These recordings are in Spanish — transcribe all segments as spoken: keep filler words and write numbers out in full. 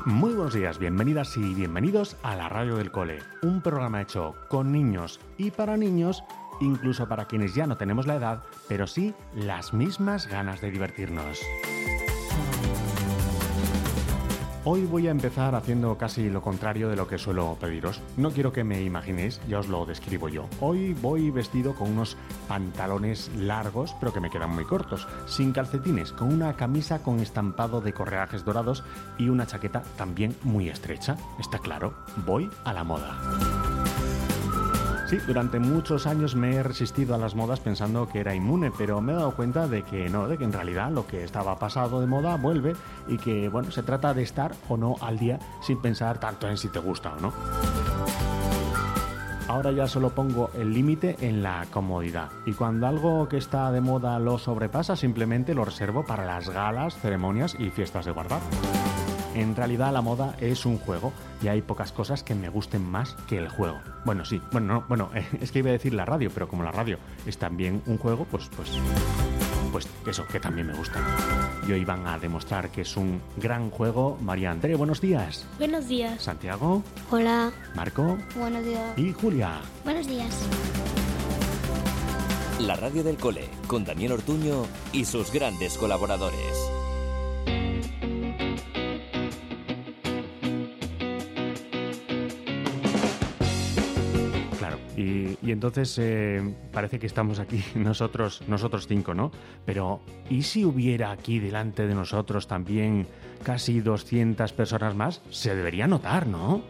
Muy buenos días, bienvenidas y bienvenidos a la Radio del Cole, un programa hecho con niños y para niños, incluso para quienes ya no tenemos la edad, pero sí las mismas ganas de divertirnos. Hoy voy a empezar haciendo casi lo contrario de lo que suelo pediros. No quiero que me imaginéis, ya os lo describo yo. Hoy voy vestido con unos pantalones largos, pero que me quedan muy cortos, sin calcetines, con una camisa con estampado de correajes dorados y una chaqueta también muy estrecha. Está claro, voy a la moda. Sí, durante muchos años me he resistido a las modas pensando que era inmune, pero me he dado cuenta de que no, de que en realidad lo que estaba pasado de moda vuelve y que, bueno, se trata de estar o no al día sin pensar tanto en si te gusta o no. Ahora ya solo pongo el límite en la comodidad y cuando algo que está de moda lo sobrepasa simplemente lo reservo para las galas, ceremonias y fiestas de guardar. En realidad la moda es un juego y hay pocas cosas que me gusten más que el juego. Bueno, sí, bueno, no, bueno, es que iba a decir la radio, pero como la radio es también un juego, pues, pues, pues eso, que también me gusta. Y hoy van a demostrar que es un gran juego. María André, buenos días. Buenos días. Santiago. Hola. Marco. Buenos días. Y Julia. Buenos días. La Radio del Cole, con Daniel Ortuño y sus grandes colaboradores. Y, y entonces eh, parece que estamos aquí nosotros, nosotros cinco, ¿no? Pero ¿y si hubiera aquí delante de nosotros también casi doscientas personas más? Se debería notar, ¿no?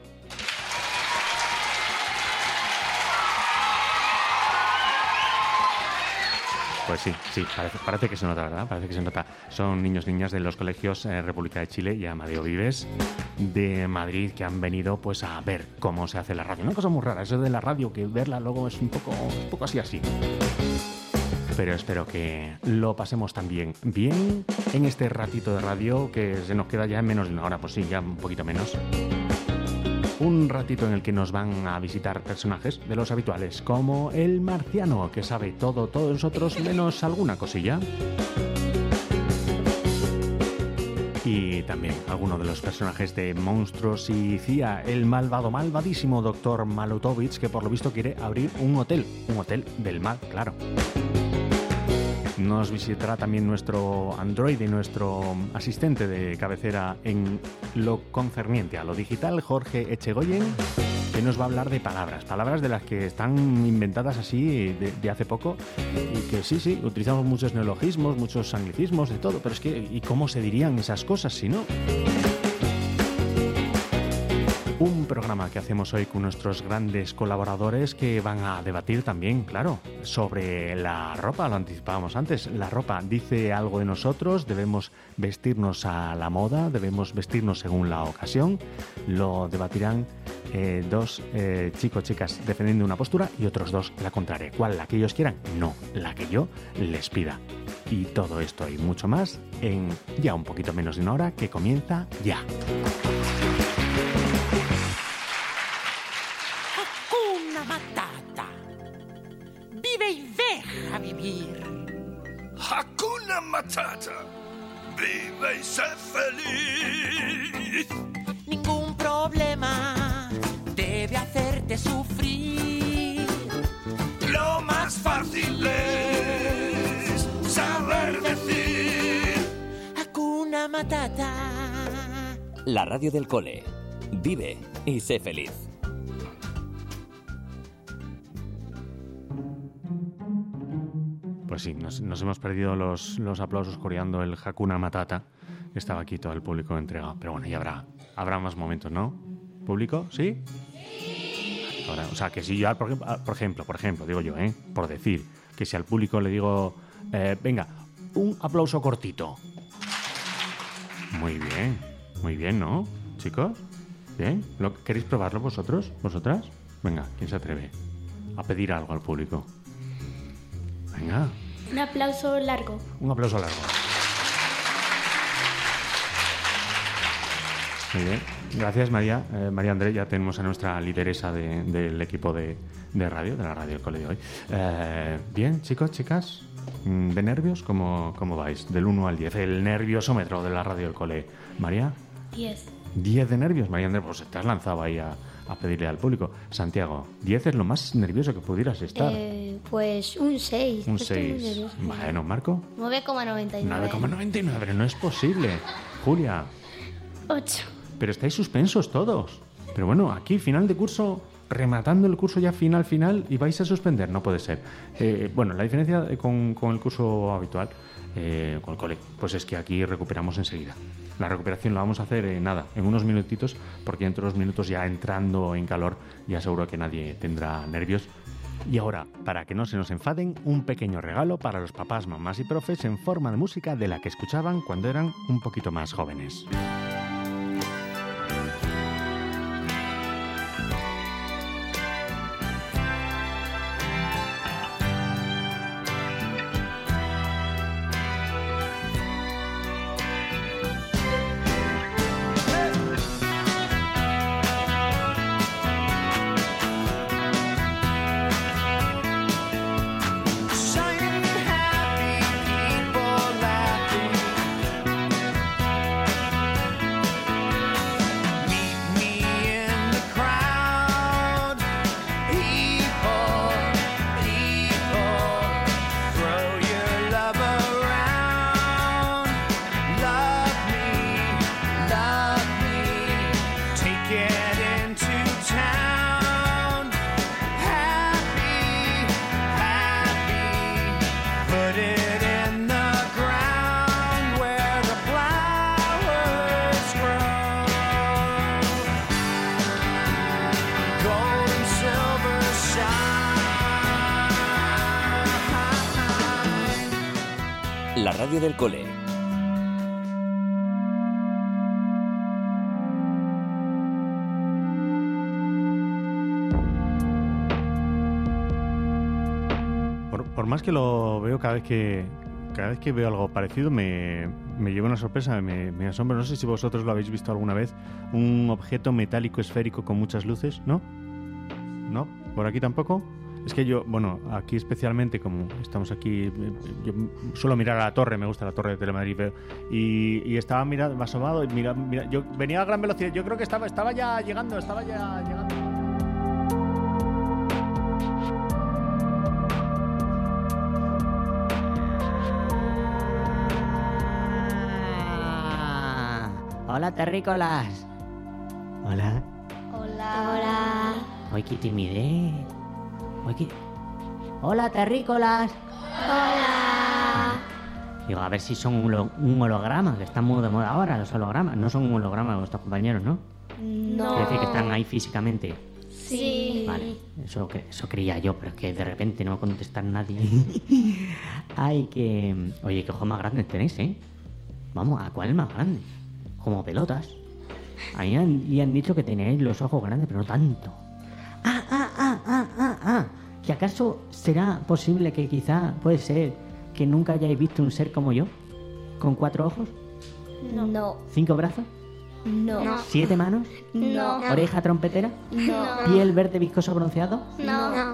Pues sí, sí, parece, parece que se nota, ¿verdad? Parece que se nota. Son niños y niñas de los colegios eh, República de Chile y Amadeo Vives de Madrid que han venido pues a ver cómo se hace la radio. Una cosa muy rara, eso de la radio, que verla luego es un poco, un poco así así. Pero espero que lo pasemos también bien en este ratito de radio que se nos queda ya en menos de una hora, pues sí, ya un poquito menos. Un ratito en el que nos van a visitar personajes de los habituales, como el marciano, que sabe todo, todo de nosotros, menos alguna cosilla. Y también algunos de los personajes de Monstruos y C I A, el malvado, malvadísimo doctor Malutovich, que por lo visto quiere abrir un hotel, un hotel del mal, claro. Nos visitará también nuestro androide, nuestro asistente de cabecera en lo concerniente a lo digital, Jorge Echegoyen, que nos va a hablar de palabras, palabras de las que están inventadas así de, de hace poco y que sí, sí, utilizamos muchos neologismos, muchos anglicismos, de todo, pero es que ¿y cómo se dirían esas cosas si no? Un programa que hacemos hoy con nuestros grandes colaboradores que van a debatir también, claro, sobre la ropa, lo anticipábamos antes. La ropa dice algo de nosotros, debemos vestirnos a la moda, debemos vestirnos según la ocasión. Lo debatirán eh, dos eh, chicos, chicas defendiendo una postura y otros dos la contraria. ¿Cuál? ¿La que ellos quieran? No, la que yo les pida. Y todo esto y mucho más en ya un poquito menos de una hora que comienza ya. A vivir. Hakuna Matata. Vive y sé feliz. Ningún problema debe hacerte sufrir. Lo más fácil es saber decir Hakuna Matata. La Radio del Cole. Vive y sé feliz. Pues sí, nos, nos hemos perdido los, los aplausos coreando el Hakuna Matata. Estaba aquí todo el público entregado. Pero bueno, ya habrá, habrá más momentos, ¿no? ¿Público? ¿Sí? Sí. Ahora, o sea, que si yo, por, por ejemplo, por ejemplo, digo yo, ¿eh? Por decir, que si al público le digo, eh, venga, un aplauso cortito. Muy bien, muy bien, ¿no? Chicos, ¿bien? ¿Lo, ¿Queréis probarlo vosotros? ¿Vosotras? Venga, ¿quién se atreve a pedir algo al público? Venga. Un aplauso largo. Un aplauso largo. Muy bien. Gracias, María. Eh, María André, ya tenemos a nuestra lideresa de, del equipo de, de radio, de la radio del cole de hoy. Eh, bien, chicos, chicas. ¿De nervios? ¿Cómo, cómo vais? Del uno al diez. El nerviosómetro de la radio del cole. María. diez. diez de nervios, María Andrés, pues te has lanzado ahí a, a pedirle al público. Santiago, diez es lo más nervioso que pudieras estar. Eh, pues un seis. Un Estoy muy seis. nerviosa. Bueno, Marco, nueve coma noventa y nueve. nueve coma noventa y nueve, no es posible. Julia, ocho. pero estáis suspensos todos. Pero bueno, aquí, final de curso, rematando el curso ya final, final, y vais a suspender, no puede ser. Eh, bueno, la diferencia con, con el curso habitual, eh, con el cole, pues es que aquí recuperamos enseguida. La recuperación la vamos a hacer en nada, en unos minutitos, porque dentro de unos minutos ya entrando en calor, ya seguro que nadie tendrá nervios. Y ahora, para que no se nos enfaden, un pequeño regalo para los papás, mamás y profes en forma de música de la que escuchaban cuando eran un poquito más jóvenes. Shining happy people laughing. Meet me in the crowd. People, people, throw your love around. Love me, love me. Take it into town. Happy, happy. Put it in the ground where the flowers grow. Gold and silver shine. La radio del cole. Por, por más que lo veo cada vez que cada vez que veo algo parecido me, me lleva una sorpresa, me, me asombra. No sé si vosotros lo habéis visto alguna vez. Un objeto metálico esférico con muchas luces, ¿no? ¿No? ¿Por aquí tampoco? Es que yo, bueno, aquí especialmente, como estamos aquí, eh, yo suelo mirar a la torre, me gusta la torre de Telemadrid, veo, y, y estaba mirando, asomado, y mira, mira, yo venía a gran velocidad, yo creo que estaba, estaba ya llegando, estaba ya llegando. Ah, hola, terrícolas. Hola. Hola. Hola. Ay, qué timidez. Ay, qué... Hola, terrícolas. Hola. Digo, a ver si son un, holo- un holograma, que están muy de moda ahora los hologramas. No son un holograma vuestros compañeros, ¿no? No. Quiere decir que están ahí físicamente. Sí. Vale, eso, que, eso creía yo, pero es que de repente no va a contestar nadie. Ay, que... Oye, qué ojos más grandes tenéis, ¿eh? Vamos, ¿a cuál es más grande? Como pelotas. A mí han, y han dicho que tenéis los ojos grandes, pero no tanto. Ah, ah, ah, ah, ah, ah. ¿Que acaso será posible que quizá, puede ser, que nunca hayáis visto un ser como yo? ¿Con cuatro ojos? No. ¿Cinco brazos? No. ¿Siete manos? No. ¿Oreja trompetera? No. ¿Piel verde viscoso bronceado? No.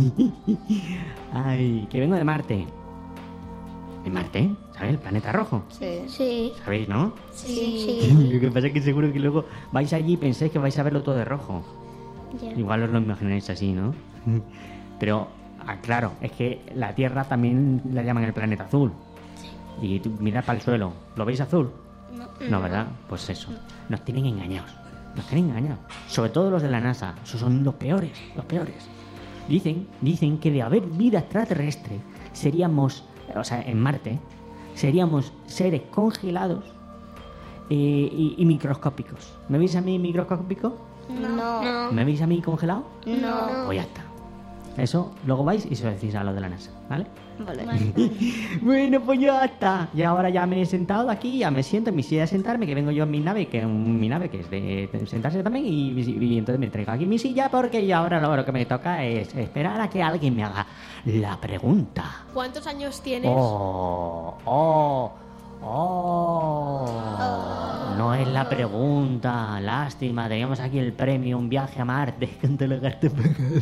Ay, que vengo de Marte. ¿De Marte? ¿Sabes? El planeta rojo. Sí. Sí. ¿Sabéis, no? Sí. Lo que pasa es que seguro que luego vais allí y pensáis que vais a verlo todo de rojo. Ya. Igual os lo imagináis así, ¿no? Pero, ah, claro, es que la Tierra también la llaman el planeta azul. Y tú mirad para el suelo. ¿Lo veis azul? No. No, ¿verdad? Pues eso. Nos tienen engañados. Nos tienen engañados. Sobre todo los de la NASA. Esos son los peores, los peores. Dicen, dicen que de haber vida extraterrestre seríamos, o sea, en Marte, seríamos seres congelados eh, y, y microscópicos. ¿Me veis a mí microscópico? No. ¿Me veis a mí congelado? No. Pues ya está. Eso, luego vais y se lo decís a los de la NASA, ¿vale? Vale. Bueno, pues ya está. Y ahora ya me he sentado aquí, ya me siento en mi silla de sentarme, que vengo yo en mi nave, que mi nave que es de, de sentarse también, y, y entonces me traigo aquí mi silla porque ya ahora lo, lo que me toca es esperar a que alguien me haga la pregunta. ¿Cuántos años tienes? Oh, oh, oh. No es la pregunta, lástima. Teníamos aquí el premio, un viaje a Marte con todos los gastos pagados.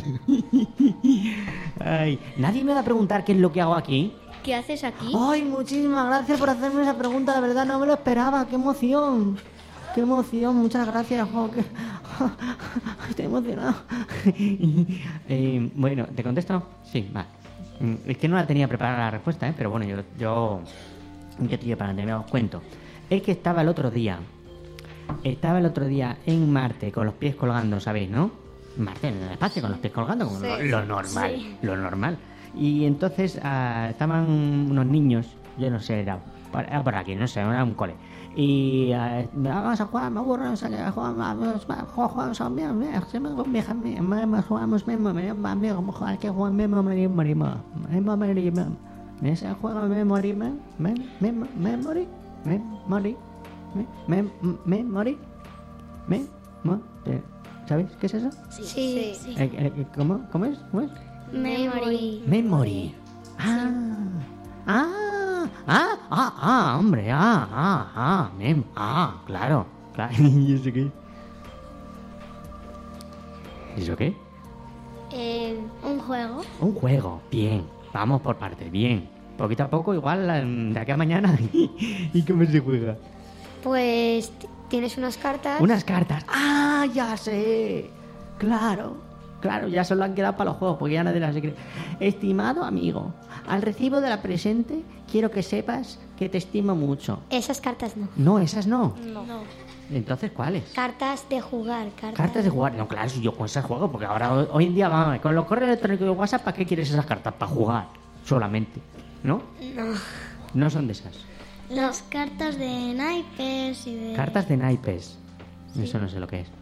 Ay, nadie me va a preguntar qué es lo que hago aquí. ¿Qué haces aquí? Ay, muchísimas gracias por hacerme esa pregunta, de verdad no me lo esperaba, qué emoción. ¡Qué emoción! Muchas gracias, jo, que- estoy emocionado. Eh, bueno, ¿te contesto? Sí, vale. Mm, Es que no la tenía preparada la respuesta, ¿eh? Pero bueno, yo... yo ¿qué tío para te os cuento? Es que estaba el otro día... Estaba el otro día en Marte con los pies colgando, ¿sabéis, no? Marte en el espacio con los pies colgando, como Sí. lo, lo normal, Sí. lo normal. Y entonces ah, estaban unos niños, yo no sé, era por, era por aquí, no sé, era un cole. Y ah, vamos a jugar, me aburro, no sé qué, jugamos, vamos, vamos, jugamos, jugamos, bien, bien, jugamos, bien, bien, jugamos, mismo, mismo, mismo, jugar, que jugar, mismo, mismo, mismo, mismo, mismo. Ese juego memory, mem, mem, mem, memory, memory, mem, mem, memory, mem, mo- eh, ¿sabéis qué es eso? Sí, sí. Eh, eh, ¿Cómo? ¿Cómo es? ¿Cómo es? Memory. Memory. Ah, ah, ah, ah, ah, hombre, ah, ah, ah, mem, ah, claro, claro. ¿Y eso qué? ¿Y eso qué? Eh, un juego. Un juego, bien. Vamos por partes, bien. Poquito a poco, igual mm, de aquí a mañana. ¿Y cómo se juega? Pues t- tienes unas cartas. Unas cartas. ¡Ah, ya sé! Claro, claro, ya solo han quedado para los juegos, porque ya nadie las cree. Estimado amigo, al recibo de la presente, quiero que sepas que te estimo mucho. Esas cartas no. No, esas no. No. Entonces, ¿cuáles? Cartas de jugar. Cartas, Cartas de jugar. No, claro, si yo con esas juego, porque ahora hoy, hoy en día, vamos, con los correos electrónicos de WhatsApp, ¿para qué quieres esas cartas? Para jugar, solamente. ¿No? No. No son de esas. Las cartas de naipes y de... Cartas de naipes. Eso no sé lo que es.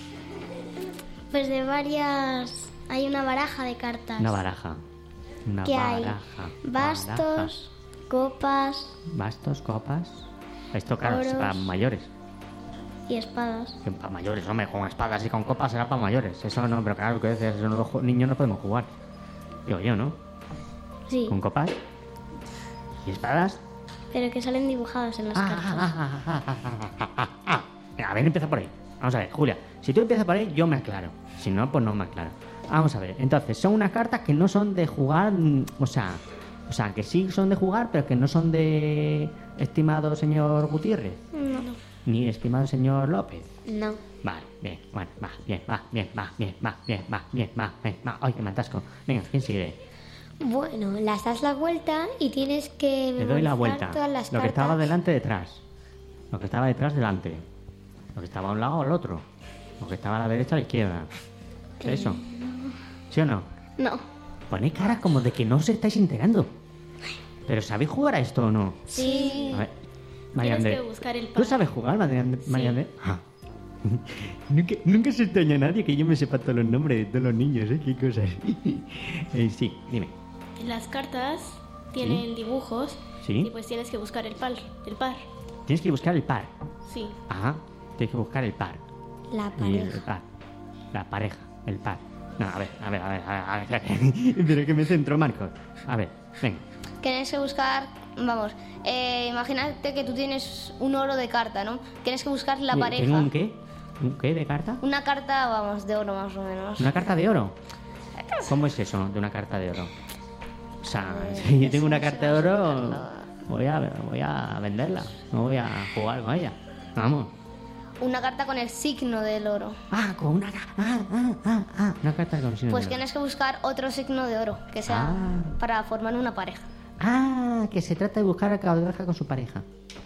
Pues de varias... Hay una baraja de cartas. Una baraja. Una que hay baraja. bastos, baraja. copas Bastos, copas. Esto, claro, es Oros. para mayores. y espadas. Que para mayores, hombre, con espadas y con copas será para mayores. Eso no, pero claro, que veces eso no, los ju- niños no podemos jugar. Digo yo, ¿no? Sí, Con copas y espadas. pero que salen dibujadas en las Ah, cartas. ah, ah, ah, ah, ah, ah, ah. Venga, a ver, empieza por ahí. Vamos a ver, Julia, si tú empiezas por ahí, yo me aclaro. Si no, pues no me aclaro. Vamos a ver, entonces, son unas cartas que no son de jugar, mm, o sea, o sea, que sí son de jugar, pero que no son de estimado señor Gutiérrez, No. ni estimado señor López. No. Vale, bien, bueno, va, bien, va, bien, va, bien, va, bien, va, bien, va, bien, va. Ay, que me atasco. Venga, ¿quién sigue? Bueno, las das la vuelta y tienes que Le doy la memorizar vuelta. todas las Lo que cartas. estaba delante, detrás. Lo que estaba detrás, delante. Lo que estaba a un lado, al otro. Lo que estaba a la derecha, a la izquierda. ¿Eso? ¿Sí o no? No. Ponéis caras como de que no os estáis enterando. ¿Pero sabéis jugar a esto o no? Sí. A ver, María Tienes André. que buscar el ¿Tú par. sabes jugar, María André? María André? Ah. nunca, nunca se extraña a nadie que yo me sepa todos los nombres de todos los niños, ¿eh? Qué cosas. Eh, sí, dime. Las cartas tienen dibujos Sí. y pues tienes que buscar el par. El par. Tienes que buscar el par. Sí. Ajá. Tienes que buscar el par. La Y el pareja. par. La pareja, el par. No, a ver, a ver, a ver, a ver, a ver. Pero que me centro, Marcos. A ver, venga. Tienes que buscar, vamos, eh, imagínate que tú tienes un oro de carta, ¿no? Tienes que buscar la ¿Tengo pareja. un qué? ¿Un qué de carta? Una carta, vamos, de oro más o menos. ¿Una carta de oro? ¿Cómo es eso de una carta de oro? O sea, Pues, si yo tengo una carta de oro, voy a, voy a venderla. No voy a jugar con ella. Vamos. Una carta con el signo del oro. Ah, con una... ca- Ah, ah, ah, ah. Una carta con signo Pues de oro. tienes que buscar otro signo de oro, que sea Ah. para formar una pareja. Ah, que se trata de buscar a cada pareja con su pareja.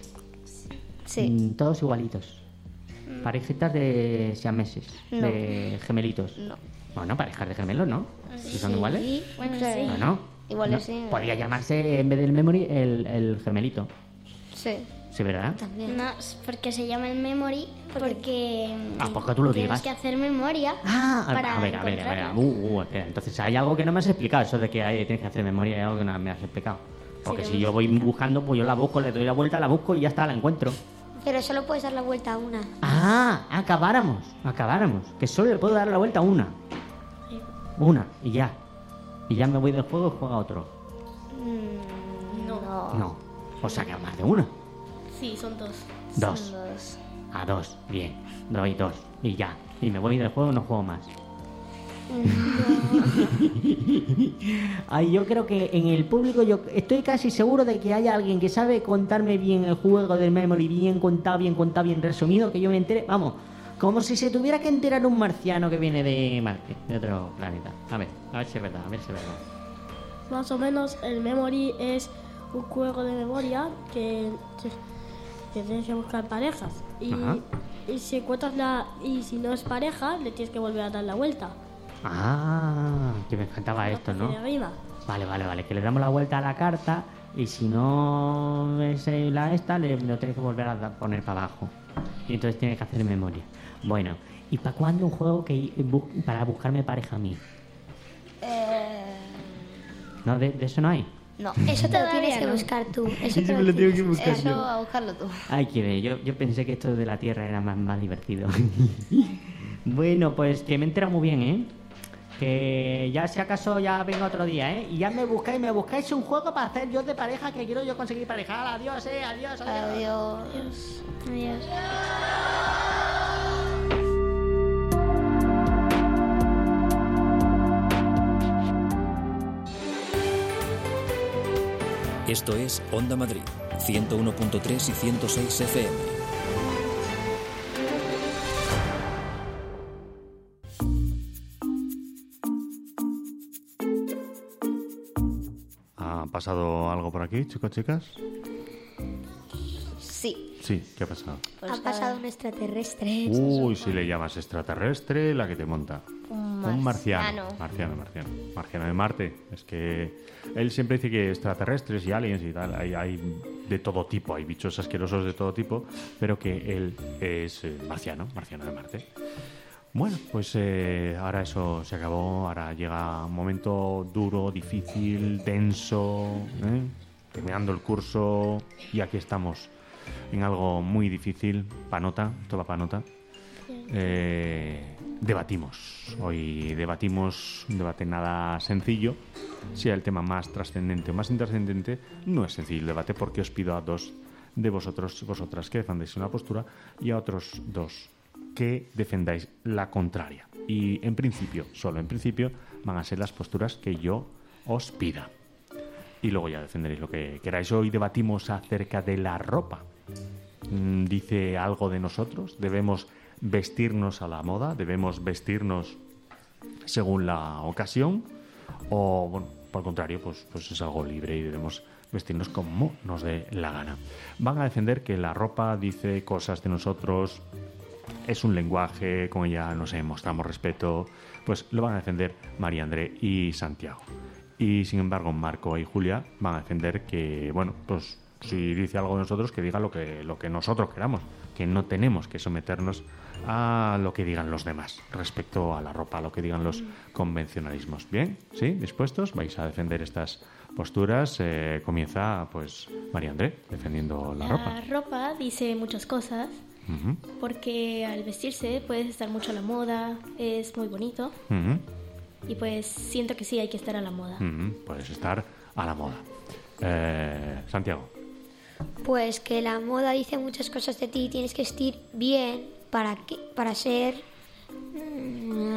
Sí. Mm, todos igualitos. Parejitas de siameses, No. de gemelitos. No. Bueno, parejas de gemelos, ¿no? ¿Y son iguales? Sí, bueno, sí. Bueno, Iguales no, sí. podría llamarse en vez del memory el, el gemelito. Sí. Sí, ¿verdad? También. No, es porque se llama el memory, porque ¿A poco tú lo tienes digas? que hacer memoria Ah, a, para a ver, a ver, a ver. encontrarla. Uh, uh, espera, entonces hay algo que no me has explicado. Eso de que hay, tienes que hacer memoria es algo que no me has explicado. Porque si yo voy buscando, pues yo la busco, le doy la vuelta, la busco y ya está, la encuentro. Pero solo puedes dar la vuelta a una. Ah, acabáramos, acabáramos. Que solo le puedo dar la vuelta a una. Una, y ya. Y ya me voy del juego y juega otro. No. No. O sea que a más de una. Sí, son dos. Dos. Dos. A dos, bien. Doy dos. Y ya. Y me voy del juego y no juego más. Ay, yo creo que en el público yo estoy casi seguro de que haya alguien que sabe contarme bien el juego del Memory, bien contado, bien contado, bien resumido, que yo me entere, vamos, como si se tuviera que enterar un marciano que viene de Marte, de otro planeta. A ver, a ver si es verdad, a ver si es verdad. Más o menos el Memory es un juego de memoria que, que tienes que buscar parejas. Y, y si encuentras la. Y si no es pareja, le tienes que volver a dar la vuelta. Ah, que me faltaba esto, ¿no? De arriba. Vale, vale, vale, que le damos la vuelta a la carta y si no es la esta, le lo tienes que volver a da- poner para abajo. Y entonces tienes que hacer memoria. Bueno, ¿y para cuándo un juego que bu- para buscarme pareja a mí? Eh... No, de, de eso no hay. No. Eso te lo Todavía tienes que no. buscar tú. Eso Sí, te me lo tengo que tienes- buscar Eso yo. a buscarlo tú. Ay, que ver, yo, yo pensé que esto de la Tierra era más, más divertido. Bueno, pues que me he enterado muy bien, ¿eh? Que ya si acaso ya vengo otro día, ¿eh? Y ya me buscáis, me buscáis un juego para hacer yo de pareja, que quiero yo conseguir pareja. Adiós, eh, adiós, adiós. Adiós. Adiós. Esto es Onda Madrid, ciento uno punto tres y ciento seis F M. ¿Ha pasado algo por aquí, chicos, chicas? Sí. Sí, ¿qué ha pasado? Pues Ha pasado un extraterrestre. Uy, si le llamas extraterrestre, la que te monta. Un Un marciano. marciano. Marciano, marciano. Marciano de Marte. Es que él siempre dice que extraterrestres y aliens y tal, hay, hay de todo tipo, hay bichos asquerosos de todo tipo, pero que él es eh, marciano, marciano de Marte. Bueno, pues eh, ahora eso se acabó, ahora llega un momento duro, difícil, denso, ¿eh? Terminando el curso y aquí estamos en algo muy difícil, panota, toda panota. Eh, debatimos, hoy debatimos un debate nada sencillo, sea el tema más trascendente o más intrascendente, no es sencillo el debate porque os pido a dos de vosotros, vosotras que defendáis una postura y a otros dos que defendáis la contraria. Y en principio, solo en principio, van a ser las posturas que yo os pida. Y luego ya defenderéis lo que queráis. Hoy debatimos acerca de la ropa. Mm, ¿Dice algo de nosotros? ¿Debemos vestirnos a la moda? ¿Debemos vestirnos según la ocasión? O, bueno, por el contrario, pues, pues es algo libre y debemos vestirnos como nos dé la gana. Van a defender que la ropa dice cosas de nosotros, es un lenguaje, con ella, no sé, mostramos respeto. Pues lo van a defender María André y Santiago. Y sin embargo, Marco y Julia van a defender que, bueno, pues si dice algo de nosotros, que diga lo que, lo que nosotros queramos, que no tenemos que someternos a lo que digan los demás respecto a la ropa, a lo que digan los convencionalismos. ¿Bien? ¿Sí? ¿Dispuestos? ¿Vais a defender estas posturas? Eh, comienza, pues, María André, defendiendo la, La ropa. ropa dice muchas cosas, Ujú, porque al vestirse puedes estar mucho a la moda, es muy bonito, ujú, y pues siento que sí hay que estar a la moda. ujú. Puedes estar a la moda. Eh, Santiago. Pues que la moda dice muchas cosas de ti. Tienes que vestir bien para que, para ser mm,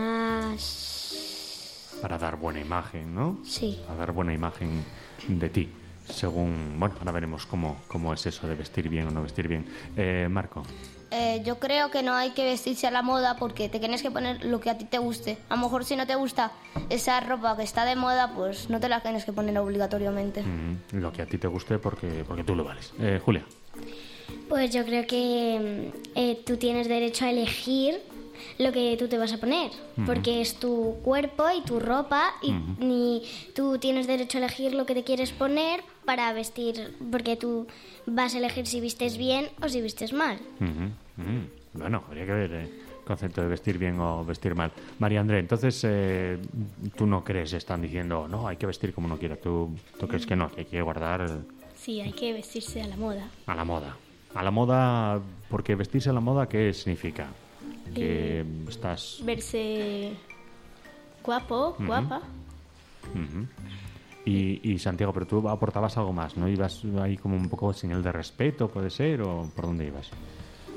más. Para dar buena imagen, ¿no? Sí. Para dar buena imagen de ti. Según, bueno, ahora veremos cómo, cómo es eso de vestir bien o no vestir bien. Eh, Marco. Eh, yo creo que no hay que vestirse a la moda porque te tienes que poner lo que a ti te guste. A lo mejor si no te gusta esa ropa que está de moda, pues no te la tienes que poner obligatoriamente. Mm, lo que a ti te guste porque, porque tú lo vales. Eh, Julia. Pues yo creo que mm, eh, tú tienes derecho a elegir lo que tú te vas a poner, porque es tu cuerpo y tu ropa y, y tú tienes derecho a elegir lo que te quieres poner para vestir, porque tú vas a elegir si vistes bien o si vistes mal. Ujú, ujú. Bueno, habría que ver el concepto de vestir bien o vestir mal. María André, entonces eh, tú no crees, están diciendo, no, hay que vestir como uno quiera. ¿Tú, tú crees que no, que hay que guardar Sí, hay que vestirse a la moda. a la moda? A la moda, porque vestirse a la moda, ¿qué significa? Que Eh, estás... Verse guapo, guapa. Ujú. Y, y Santiago, pero tú aportabas algo más, ¿no? ¿Ibas ahí como un poco señal de respeto, puede ser? ¿O por dónde ibas?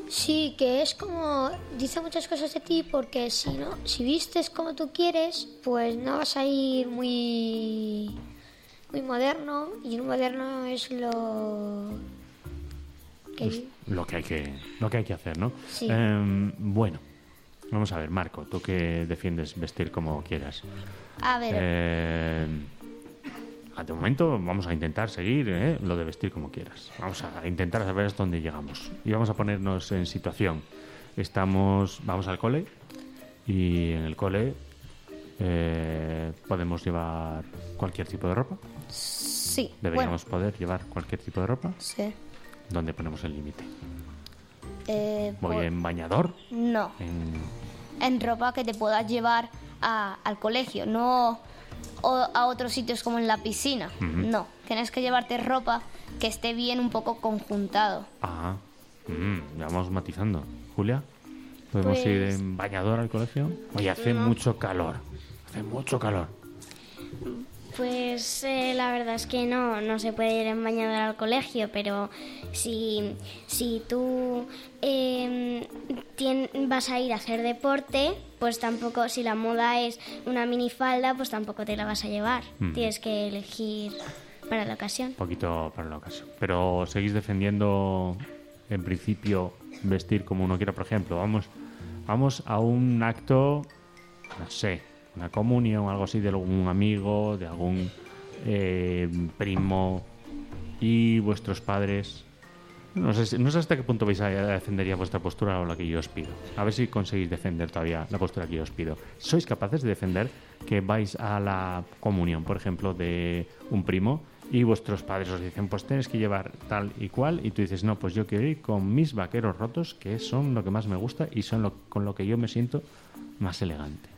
Sí, que es como... Dice muchas cosas de ti porque si no, si vistes como tú quieres, pues no vas a ir muy... muy moderno. Y un moderno es lo... que... Pues lo que hay que lo que hay que hacer, ¿no? Sí. Eh, bueno, vamos a ver, Marco, tú que defiendes vestir como quieras. A ver, Eh, de momento vamos a intentar seguir ¿eh? lo de vestir como quieras. Vamos a intentar saber hasta dónde llegamos. Y vamos a ponernos en situación. Estamos, vamos al cole y en el cole eh, podemos llevar cualquier tipo de ropa. sí. Deberíamos poder llevar cualquier tipo de ropa. Bueno, sí. ¿Dónde ponemos el límite? Eh, ¿Voy pues, en bañador? No. En... En ropa que te puedas llevar a- al colegio, no o- a otros sitios como en la piscina. No. Tienes que llevarte ropa que esté bien un poco conjuntado. Ah, mm, ya vamos matizando. Julia, ¿podemos Pues- ir en bañador al colegio? Oye, hace mucho calor. Hace mucho calor. Pues eh, la verdad es que no, no se puede ir en bañador al colegio, pero si, si tú eh, tien- vas a ir a hacer deporte, pues tampoco, si la moda es una minifalda, pues tampoco te la vas a llevar. Mm. Tienes que elegir para la ocasión. Un poquito para la ocasión. Pero seguís defendiendo, en principio, vestir como uno quiera. Por ejemplo, vamos, vamos a un acto, no sé, una comunión o algo así de algún amigo, de algún eh, primo y vuestros padres. No sé, si- no sé hasta qué punto vais a defender ya vuestra postura o la que yo os pido. A ver si conseguís defender todavía la postura que yo os pido. ¿Sois capaces de defender que vais a la comunión, por ejemplo, de un primo y vuestros padres os dicen, pues tienes que llevar tal y cual, y tú dices, no, pues yo quiero ir con mis vaqueros rotos, que son lo que más me gusta y son lo, con lo que yo me siento más elegante?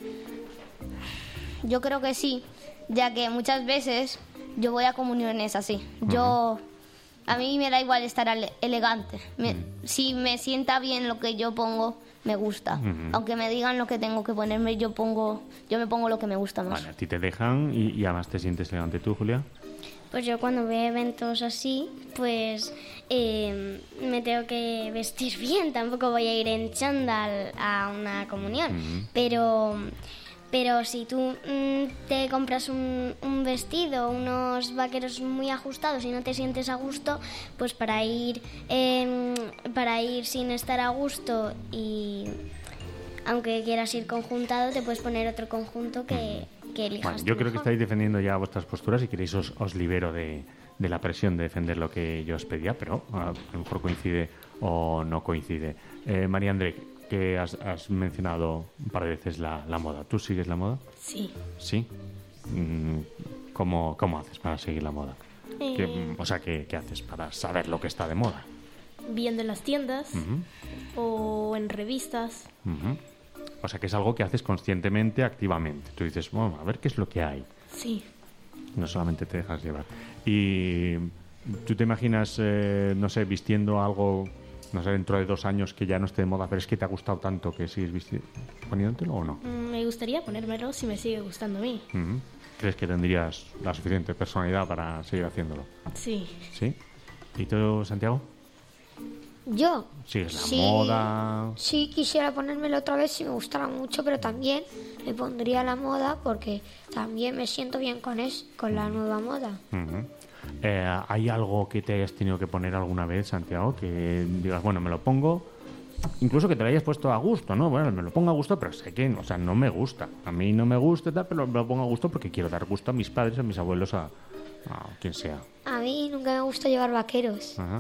Yo creo que sí, ya que muchas veces yo voy a comuniones así. Yo, a mí me da igual estar ale- elegante. Me- Si me sienta bien lo que yo pongo, me gusta. Aunque me digan lo que tengo que ponerme, yo pongo, yo me pongo lo que me gusta más. Vale, a ti te dejan y, y además te sientes elegante. ¿Tú, Julia? Pues yo cuando veo eventos así, pues eh, me tengo que vestir bien. Tampoco voy a ir en chándal a una comunión. Pero, pero si tú mm, te compras un, un vestido, unos vaqueros muy ajustados y no te sientes a gusto, pues para ir, eh, para ir sin estar a gusto y aunque quieras ir conjuntado, te puedes poner otro conjunto que, que elijas Bueno, tú yo creo que mejor. estáis defendiendo ya vuestras posturas y queréis os, os libero de, de la presión de defender lo que yo os pedía, pero a, a lo mejor coincide o no coincide. Eh, María André, que has, has mencionado un par de veces la, la moda. ¿Tú sigues la moda? Sí. Sí. Mm, ¿Cómo, cómo haces para seguir la moda? Eh. ¿Qué, mm, o sea, ¿qué, qué haces para saber lo que está de moda? Viendo en las tiendas Ujú, o en revistas. ujú. O sea, que es algo que haces conscientemente, activamente. Tú dices, bueno, a ver qué es lo que hay. Sí. No solamente te dejas llevar. Y tú te imaginas, eh, no sé, vistiendo algo, no sé, dentro de dos años que ya no esté de moda, pero es que te ha gustado tanto que sigues visti- poniéndotelo o no. Mm, Me gustaría ponérmelo si me sigue gustando a mí. Ujú. ¿Crees que tendrías la suficiente personalidad para seguir haciéndolo? Sí. ¿Sí? ¿Y tú, Santiago? Yo ¿Sigues la sí, moda? sí quisiera ponérmelo otra vez si me gustara mucho, pero también me pondría la moda porque también me siento bien con es, con la nueva moda. Ujú. Eh, ¿Hay algo que te hayas tenido que poner alguna vez, Santiago, que digas, bueno, me lo pongo, incluso que te lo hayas puesto a gusto, ¿no? Bueno, me lo pongo a gusto, pero sé que, o sea, no me gusta. A mí no me gusta, y tal, pero me lo pongo a gusto porque quiero dar gusto a mis padres, a mis abuelos, a, a quien sea. A mí nunca me gusta llevar vaqueros, Ajá.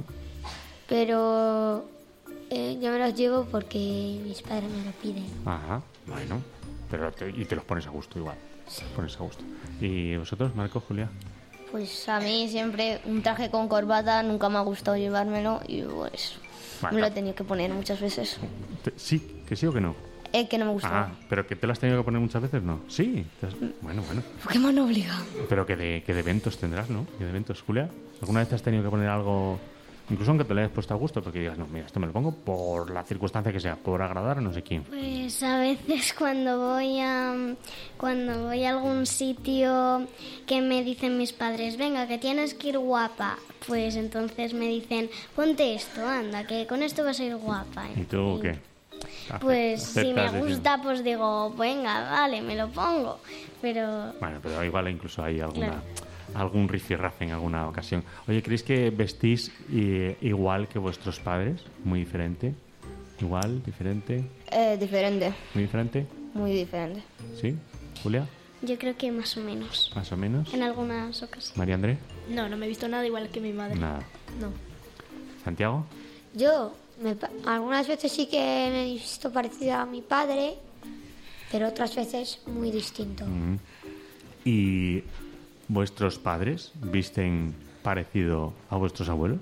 pero eh, yo me los llevo porque mis padres me lo piden. Ajá, bueno, pero te, y te los pones a gusto igual. Te pones a gusto. ¿Y vosotros, Marco, Julia? Pues a mí siempre un traje con corbata nunca me ha gustado llevármelo y pues Bueno. me lo he tenido que poner muchas veces. Te- sí, que sí o que no. Es que no me gustaba. Ah, pero que te lo has tenido que poner muchas veces, ¿no? Sí. te has- Bueno, bueno. ¿Por qué me han obligado? Pero que de, que de eventos tendrás, ¿no? ¿Que de eventos, Julia? ¿Alguna vez has tenido que poner algo Incluso aunque te lo hayas puesto a gusto, porque digas, no, mira, esto me lo pongo por la circunstancia que sea, por agradar a no sé quién. Pues a veces cuando voy a cuando voy a algún sitio que me dicen mis padres, venga, que tienes que ir guapa, pues entonces me dicen, ponte esto, anda, que con esto vas a ir guapa. ¿Y tú qué? Pues si me ¿Aceptas gusta, pues digo, venga, vale, me lo pongo. Pero Bueno, pero igual incluso hay alguna, Claro. algún rifirrafe en alguna ocasión. Oye, ¿creéis que vestís i- igual que vuestros padres? Muy diferente. Igual, diferente, Eh, diferente, muy diferente. muy diferente. ¿Sí? Julia, yo creo que más o menos. más o menos. En algunas ocasiones. María André, No, no me he visto nada igual que mi madre. nada. No. Santiago, Yo, me pa- algunas veces sí que me he visto parecida a mi padre, pero otras veces muy distinto. Mm. ¿y vuestros padres visten parecido a vuestros abuelos?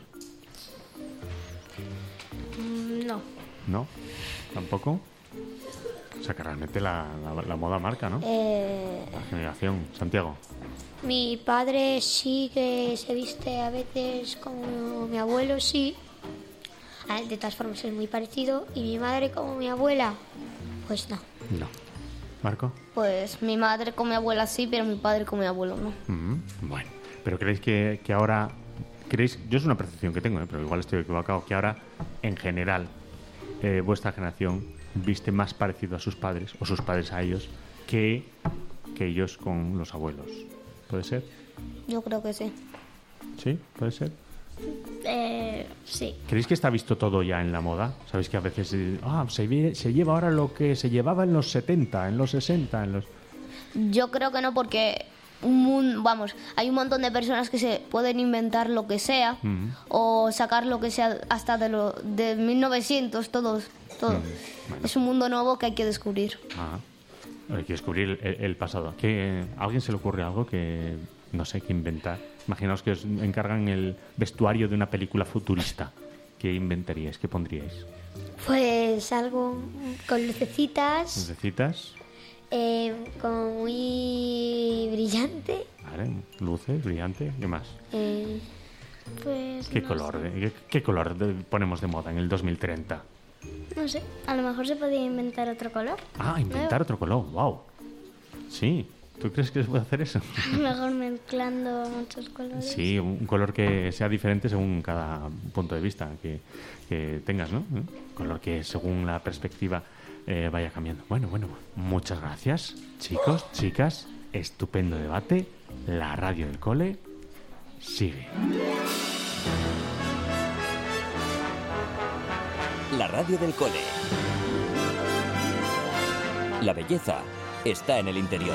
Mm, no. ¿No? ¿Tampoco? O sea que realmente la, la- la moda marca, ¿no? Eh, La generación. Santiago. mi padre sí que se viste a veces como mi abuelo, sí. A él, de todas formas es muy parecido. Y mi madre como mi abuela, pues no. No. ¿Marco? Pues mi madre con mi abuela sí, pero mi padre con mi abuelo no. Mm, Bueno, pero ¿creéis que, que ahora... ¿Creéis? Yo es una percepción que tengo, ¿eh? Pero igual estoy equivocado. Que ahora, en general, eh, vuestra generación viste más parecido a sus padres, o sus padres a ellos, que, que ellos con los abuelos. ¿Puede ser? Yo creo que sí. ¿Sí? ¿Puede ser? Eh, sí. ¿Creéis que está visto todo ya en la moda? ¿Sabéis que a veces eh, ah, se, vie- se lleva ahora lo que se llevaba en los setenta, en los sesenta, en los... Yo creo que no, porque un mun- vamos, hay un montón de personas que se pueden inventar lo que sea Mm. o sacar lo que sea hasta de lo de mil novecientos, todos, todo. bueno. Es un mundo nuevo que hay que descubrir. Ah, hay que descubrir el, el pasado. ¿Qué, ¿A alguien se le ocurre algo que, no sé, que inventar? Imaginaos que os encargan el vestuario de una película futurista. ¿Qué inventaríais? ¿Qué pondríais? Pues algo con lucecitas, ¿Lucecitas? eh, como muy brillante. Vale, luces, brillante. ¿Qué más? eh, Pues ¿Qué no color, sé. de- qué, qué color de- ponemos de moda en el dos mil treinta? No sé, a lo mejor se podía inventar otro color. Ah, inventar otro color. Wow. Sí. ¿Tú crees que se puede hacer eso? Mejor mezclando muchos colores. Sí, un un color que sea diferente según cada punto de vista que, que tengas, ¿no? Un color que según la perspectiva eh, vaya cambiando. Bueno, bueno, muchas gracias, chicos, chicas. Estupendo debate. La radio del cole sigue. La radio del cole. La belleza está en el interior.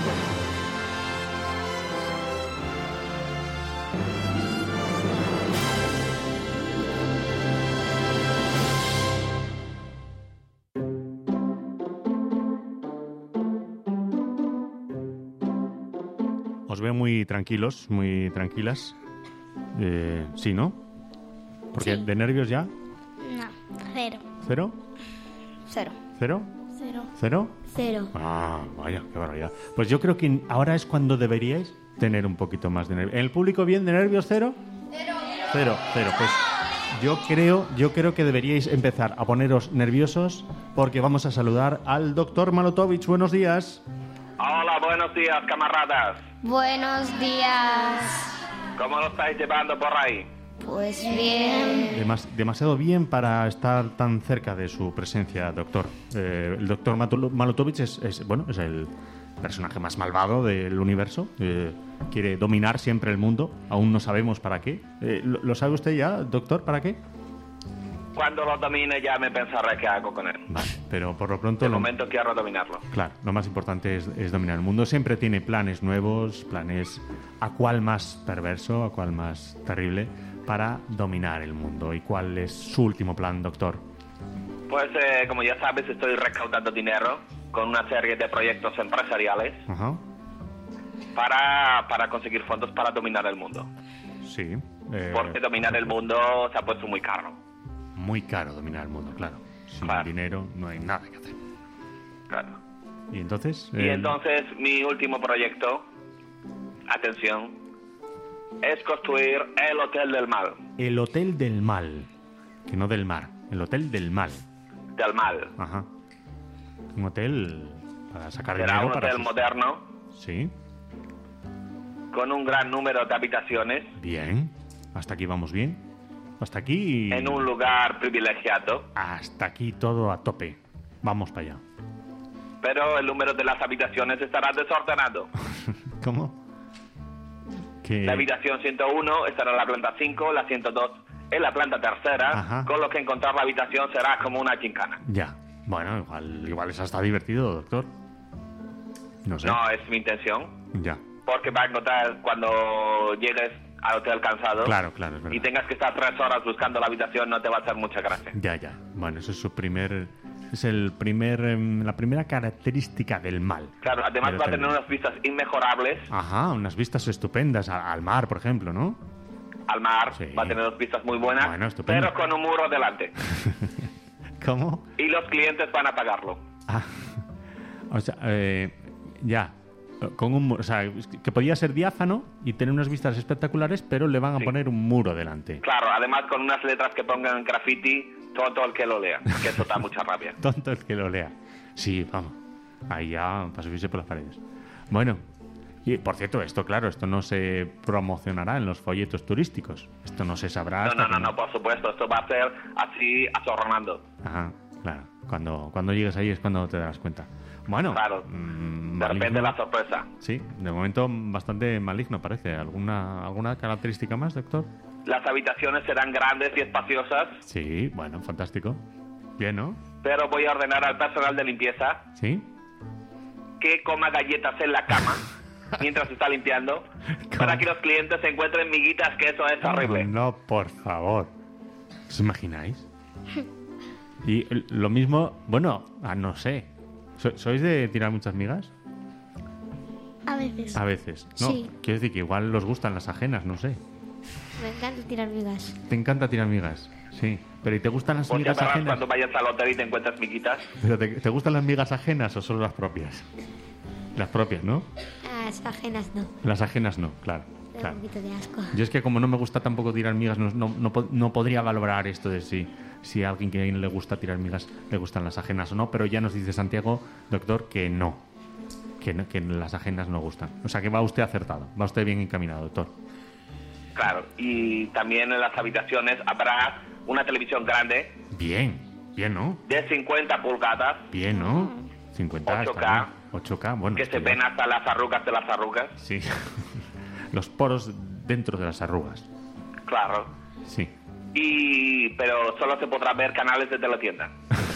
Os veo muy tranquilos, muy tranquilas. Eh, sí, ¿no? Porque Sí. de nervios ya. No, cero. ¿Cero? Cero. ¿Cero? Cero. ¿Cero? Cero. Ah, vaya, qué barbaridad. Pues yo creo que ahora es cuando deberíais tener un poquito más de nervios. ¿En el público bien de nervios cero? Cero. Cero, cero. Pues yo creo, yo creo que deberíais empezar a poneros nerviosos porque vamos a saludar al doctor Malotovich. Buenos días. Hola, buenos días, camaradas. Buenos días. ¿Cómo lo estáis llevando por ahí? Pues bien. Demas- demasiado bien para estar tan cerca de su presencia, doctor. Eh, el doctor Mato- Malotovich es, es, bueno, es el personaje más malvado del universo. Eh, quiere dominar siempre el mundo. Aún no sabemos para qué. Eh, ¿lo, lo sabe usted ya, doctor, para qué? Cuando lo domine ya me pensaré qué hago con él. Vale, pero por lo pronto... De Lo, momento quiero dominarlo. claro, lo más importante es, es dominar el mundo. Siempre tiene planes nuevos, planes a cuál más perverso, a cuál más terrible, para dominar el mundo. ¿Y cuál es su último plan, doctor? Pues eh, como ya sabes, estoy recaudando dinero con una serie de proyectos empresariales Ajá. para, para conseguir fondos para dominar el mundo. Sí. eh, Porque dominar el mundo se ha puesto muy caro. Muy caro dominar el mundo, claro. Sin Claro. dinero no hay nada que hacer. Claro. Y entonces... Y eh, entonces mi último proyecto, atención, es construir el Hotel del Mal. El Hotel del Mal. Que no del mar. El Hotel del Mal. Del Mal. Ajá. Un hotel para sacar Será dinero un para hotel sus- moderno Sí, con un gran número de habitaciones bien. Hasta aquí vamos bien. Hasta aquí... en un lugar privilegiado, Hasta aquí todo a tope. Vamos para allá. pero el número de las habitaciones estará desordenado. ¿Cómo? Que... La habitación ciento uno estará en la planta cinco, la ciento dos en la planta tercera, Ajá. con lo que encontrar la habitación será como una gincana. Ya. Bueno, igual, igual es hasta divertido, doctor. No sé. No es mi intención, Ya. porque va a encontrar cuando llegues al hotel cansado Claro, claro, es verdad. y tengas que estar tres horas buscando la habitación, no te va a hacer mucha gracia. Ya, ya. Bueno, eso es su primer... Es el primer, em, la primera característica del mal. Claro, además Del va a hotel. tener unas vistas inmejorables Ajá, unas vistas estupendas a- al mar, por ejemplo, ¿no? al mar, Sí. va a tener unas vistas muy buenas, Bueno, estupendo. pero con un muro delante. ¿Cómo? Y los clientes van a pagarlo. Ah, o sea, eh, ya. Con un, mu- o sea, que podía ser diáfano y tener unas vistas espectaculares, pero le van a Sí. poner un muro delante. Claro, además con unas letras que pongan graffiti, todo el que lo lea, que eso da mucha rabia. Tonto el que lo lea. Sí, vamos. Ahí ya, para subirse por las paredes. Bueno, y por cierto, esto, claro, esto no se promocionará en los folletos turísticos. Esto no se sabrá. No, hasta no, no, que- no, por supuesto, esto va a ser así azorronando. Ajá, claro. Cuando, cuando llegues ahí es cuando te darás cuenta. Bueno, Claro, mm, de repente maligno. la sorpresa. Sí, de momento bastante maligno parece. ¿Alguna, alguna característica más, doctor? Las habitaciones serán grandes y espaciosas, Sí, bueno, fantástico. Bien, ¿no? pero voy a ordenar al personal de limpieza Sí. que coma galletas en la cama mientras está limpiando, para que los clientes se encuentren miguitas, que eso es horrible. No, por favor. ¿Os imagináis? Y el- lo mismo, bueno, ah, no sé. ¿So- ¿Sois de tirar muchas migas? A veces. A veces. No, Sí. quiero decir que igual los gustan las ajenas, no sé. Me encanta tirar migas. Te encanta tirar migas, sí. Pero ¿y te gustan las Pues ya migas verás ajenas? cuando vayas al hotel y te encuentres miguitas. ¿Pero te, te gustan las migas ajenas o solo las propias? Las propias, ¿no? Ah, las ajenas no. Las ajenas no, claro. Me da claro. un poquito de asco. Yo es que como no me gusta tampoco tirar migas, no, no, no, po- no podría valorar esto de si, si a alguien que le gusta tirar migas le gustan las ajenas o no, pero ya nos dice Santiago, doctor, que no, que, no, que las ajenas no gustan. O sea que va usted acertado, va usted bien encaminado, doctor. Claro, y también en las habitaciones habrá una televisión grande Bien, bien, ¿no? de cincuenta pulgadas Bien, ¿no? cincuenta, ocho está K. bien. ocho K, bueno. que esto se ya- ven hasta las arrugas de las arrugas. Sí, los poros dentro de las arrugas, Claro. sí. Y pero solo se podrá ver canales de teletienda.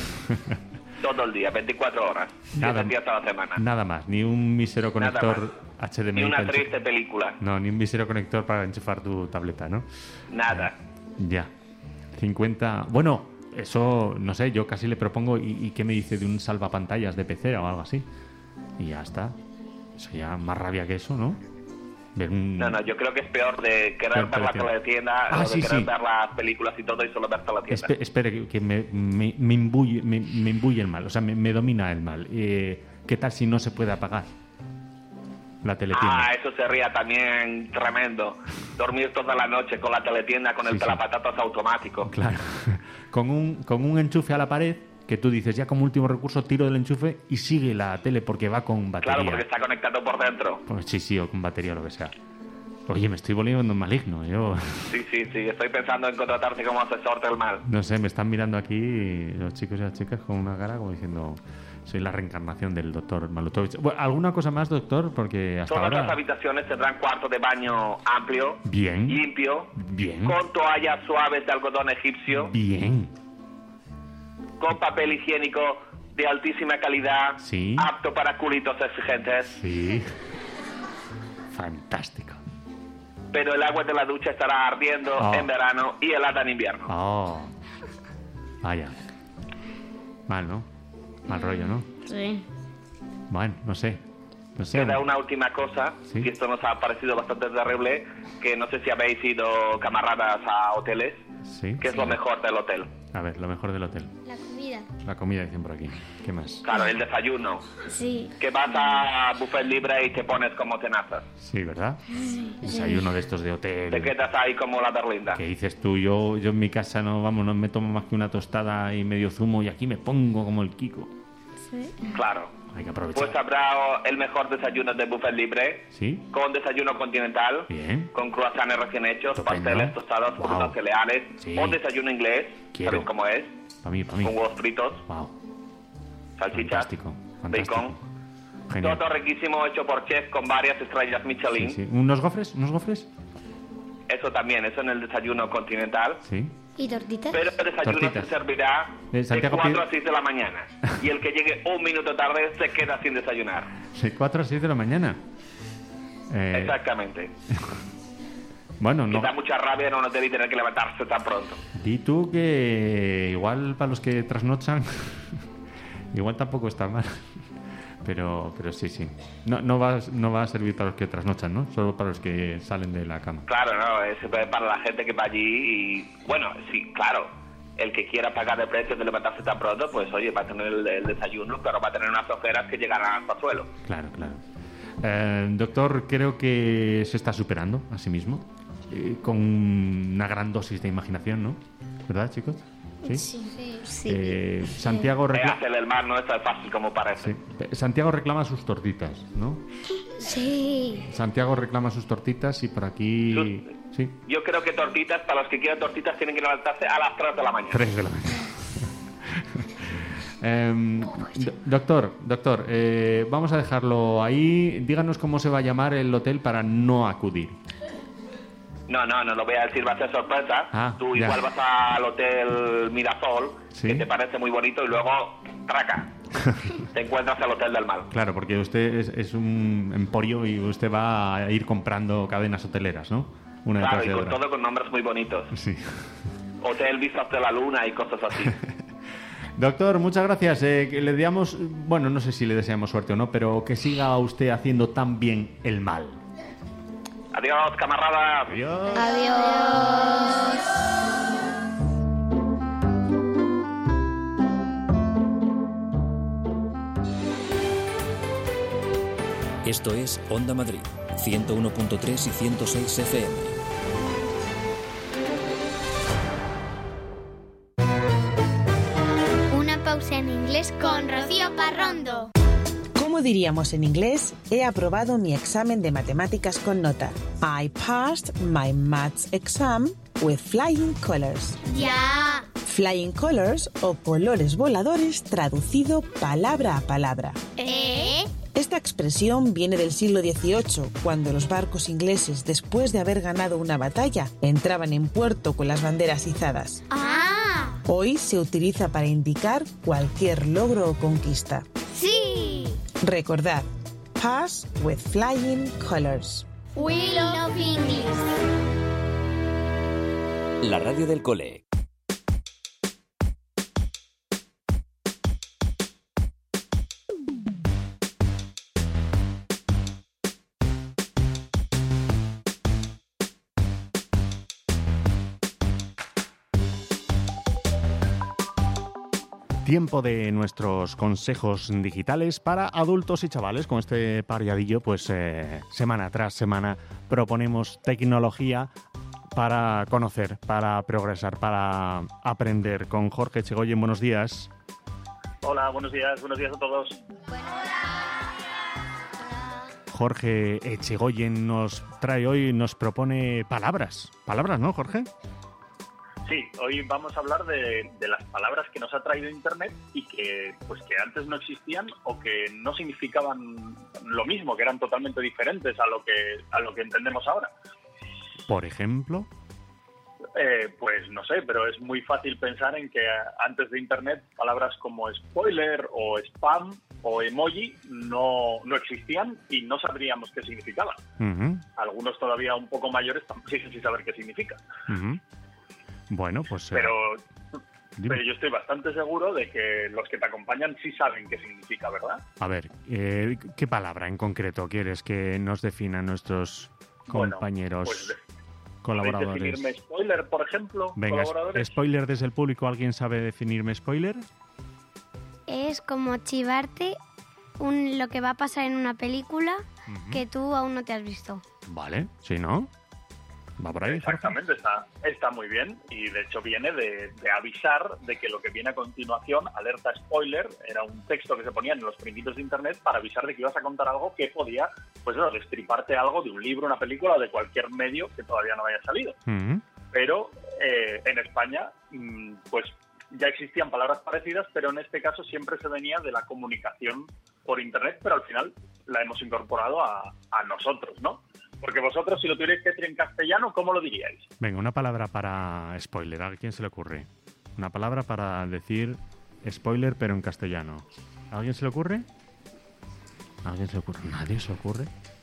Todo el día, veinticuatro horas, Nada. siete días a la semana. Nada más, ni un mísero Nada conector H D M I. Ni una para enchu- triste película. No, ni un mísero conector para enchufar tu tableta, ¿no? Nada. Ya. cincuenta... Bueno, eso, no sé, yo casi le propongo, ¿y, y qué me dice de un salvapantallas de P C o algo así? Y ya está. Eso ya, más rabia que eso, ¿no? Ver un... No, no, yo creo que es peor de querer Peor ver la teletienda. teletienda, Ah, o de sí, querer sí. ver las películas y todo y solo ver teletienda. Espe- espere, que, que me, me, me imbuye, me, me imbuye el mal, o sea, me, me domina el mal. Eh, ¿Qué tal si no se puede apagar la teletienda? Ah, eso sería también tremendo. Dormir toda la noche con la teletienda, con Sí, el sí. pelapatatas automático. Claro. Con un, con un enchufe a la pared, que tú dices, ya como último recurso tiro del enchufe y sigue la tele porque va con batería. Claro, porque está conectado por dentro. Pues sí, sí, o con batería o lo que sea. Oye, me estoy volviendo maligno. Yo, Sí, sí, sí. Estoy pensando en contratarte como asesor del mal. no sé, me están mirando aquí los chicos y las chicas con una cara como diciendo, soy la reencarnación del doctor Malutovich. Bueno, ¿alguna cosa más, doctor? Porque hasta Todas las ahora... habitaciones tendrán cuarto de baño amplio, Bien, limpio, bien, con toallas suaves de algodón egipcio, bien. con papel higiénico de altísima calidad, Sí. apto para culitos exigentes, Sí. Fantástico. pero el agua de la ducha estará ardiendo Oh. en verano y helada en invierno. Oh. Vaya. Mal, ¿no? Mal rollo, ¿no? Sí. Bueno, no sé. No sé. Queda una última cosa, Sí. y esto nos ha parecido bastante terrible, que no sé si habéis ido camaradas a hoteles, Sí. que es lo mejor del hotel. A ver, lo mejor del hotel. La comida. comida. La comida dicen por aquí. ¿Qué más? Claro, el desayuno. Sí. Que vas a buffet libre y te pones como tenazas. Sí, ¿verdad? Desayuno de estos de hotel. Te quedas ahí como la berlinda. ¿Qué dices tú? Yo, yo en mi casa no, vamos, no me tomo más que una tostada y medio zumo y aquí me pongo como el Kiko. Sí. Claro. Hay que aprovechar. Pues habrá el mejor desayuno de buffet libre. ¿Sí? Con desayuno continental. Bien. Con croissants recién hechos, Estupendo. pasteles tostados, Wow. frutas cereales. Sí. O desayuno inglés. Quiero. ¿Sabéis cómo es? Para mí, para mí. Con huevos fritos, Wow. salchichas, Fantástico. Fantástico. bacon. Genial. Todo riquísimo, hecho por chef con varias estrellas Michelin. Sí, sí. ¿Unos gofres? ¿Unos gofres? Eso también, eso en el desayuno continental. Sí. ¿Y tortitas? Pero el desayuno Tortitas. se servirá Eh, de Santiago cuatro pide- a seis de la mañana. Y el que llegue un minuto tarde se queda sin desayunar. Sí, cuatro a seis de la mañana. Eh, Exactamente. bueno, no. Y da mucha rabia en un hotel y tener que levantarse tan pronto. Di tú que igual para los que trasnochan, igual tampoco está mal. Pero, pero sí, sí. No, no, va, no va a servir para los que trasnochan, ¿no? Solo para los que salen de la cama. Claro, no, es para la gente que va allí y... Bueno, sí, claro. El que quiera pagar el precio de levantarse tan pronto, pues oye, va a tener el, el desayuno, pero va a tener unas ojeras que llegarán hasta el suelo. Claro, claro. Eh, doctor, creo que se está superando a sí mismo. Eh, con una gran dosis de imaginación, ¿no? ¿Verdad, chicos? Sí. Sí. Sí. Eh, Santiago, Eh, recla- hacer el mar no es tan fácil como parece. sí. Eh, Santiago reclama sus tortitas, ¿no? Sí. Santiago reclama sus tortitas y por aquí... Sí, Yo creo que tortitas, para los que quieran tortitas, tienen que levantarse a las tres de la mañana. tres de la mañana. Em, do- doctor, doctor, eh, vamos a dejarlo ahí. Díganos cómo se va a llamar el hotel para no acudir. No, no, no lo voy a decir, va a ser sorpresa. Ah, Tú ya. igual vas al hotel Mirasol, Sí. que te parece muy bonito, y luego, traca, te encuentras al Hotel del Mal. Claro, porque usted es, es un emporio y usted va a ir comprando cadenas hoteleras, ¿no? Una Claro, detrás y de con otra. todo con nombres muy bonitos. Sí. Hotel Vistas de la Luna y cosas así. Doctor, muchas gracias. Eh, que le deseamos, bueno, no sé si le deseamos suerte o no, pero que siga usted haciendo tan bien el mal. Adiós, camaradas. Adiós. Adiós. Esto es Onda Madrid, ciento uno punto tres y ciento seis F M. Una pausa en inglés con Rocío Parrondo. ¿Cómo diríamos en inglés? He aprobado mi examen de matemáticas con nota. I passed my maths exam with flying colors. Ya. Flying colors o colores voladores traducido palabra a palabra. ¿Eh? Esta expresión viene del siglo dieciocho, cuando los barcos ingleses, después de haber ganado una batalla, entraban en puerto con las banderas izadas. Ah. Hoy se utiliza para indicar cualquier logro o conquista. Sí. Recordad, pass with flying colors. We love English. La radio del cole. Tiempo de nuestros consejos digitales para adultos y chavales. Con este pariadillo, pues eh, semana tras semana proponemos tecnología para conocer, para progresar, para aprender. Con Jorge Echegoyen, buenos días. Hola, buenos días, buenos días a todos. Jorge Echegoyen nos trae hoy, nos propone palabras. Palabras, ¿no, Jorge? Sí, hoy vamos a hablar de, de las palabras que nos ha traído Internet y que, pues, que antes no existían o que no significaban lo mismo, que eran totalmente diferentes a lo que, a lo que entendemos ahora. Por ejemplo... Eh, pues no sé, pero es muy fácil pensar en que antes de Internet palabras como spoiler o spam o emoji no, no existían y no sabríamos qué significaban. Uh-huh. Algunos todavía un poco mayores siguen sin saber qué significa. Uh-huh. Bueno, pues... eh, Pero, dime. pero yo estoy bastante seguro de que los que te acompañan sí saben qué significa, ¿verdad? A ver, eh, ¿qué palabra en concreto quieres que nos definan nuestros compañeros, Bueno, pues de- colaboradores? ¿Podéis definirme spoiler, por ejemplo, Venga, colaboradores? spoiler desde el público. ¿Alguien sabe definirme spoiler? es como chivarte un, lo que va a pasar en una película Ujú. que tú aún no te has visto. Vale, sí, ¿no? ¿Va por ahí? Exactamente, está, está muy bien y de hecho viene de, de avisar de que lo que viene a continuación, alerta spoiler, era un texto que se ponía en los primitos de internet para avisar de que ibas a contar algo que podía, pues eso, destriparte algo de un libro, una película o de cualquier medio que todavía no haya salido. Ujú. Pero eh, en España, mm, pues ya existían palabras parecidas, pero en este caso siempre se venía de la comunicación por internet, pero al final la hemos incorporado a, a nosotros, ¿no? Porque vosotros, si lo tuvierais que decir en castellano, ¿cómo lo diríais? Venga, una palabra para spoiler. ¿A quién se le ocurre? Una palabra para decir spoiler, pero en castellano. ¿A alguien se le ocurre? ¿A alguien se le ocurre? ¿Nadie se le ocurre?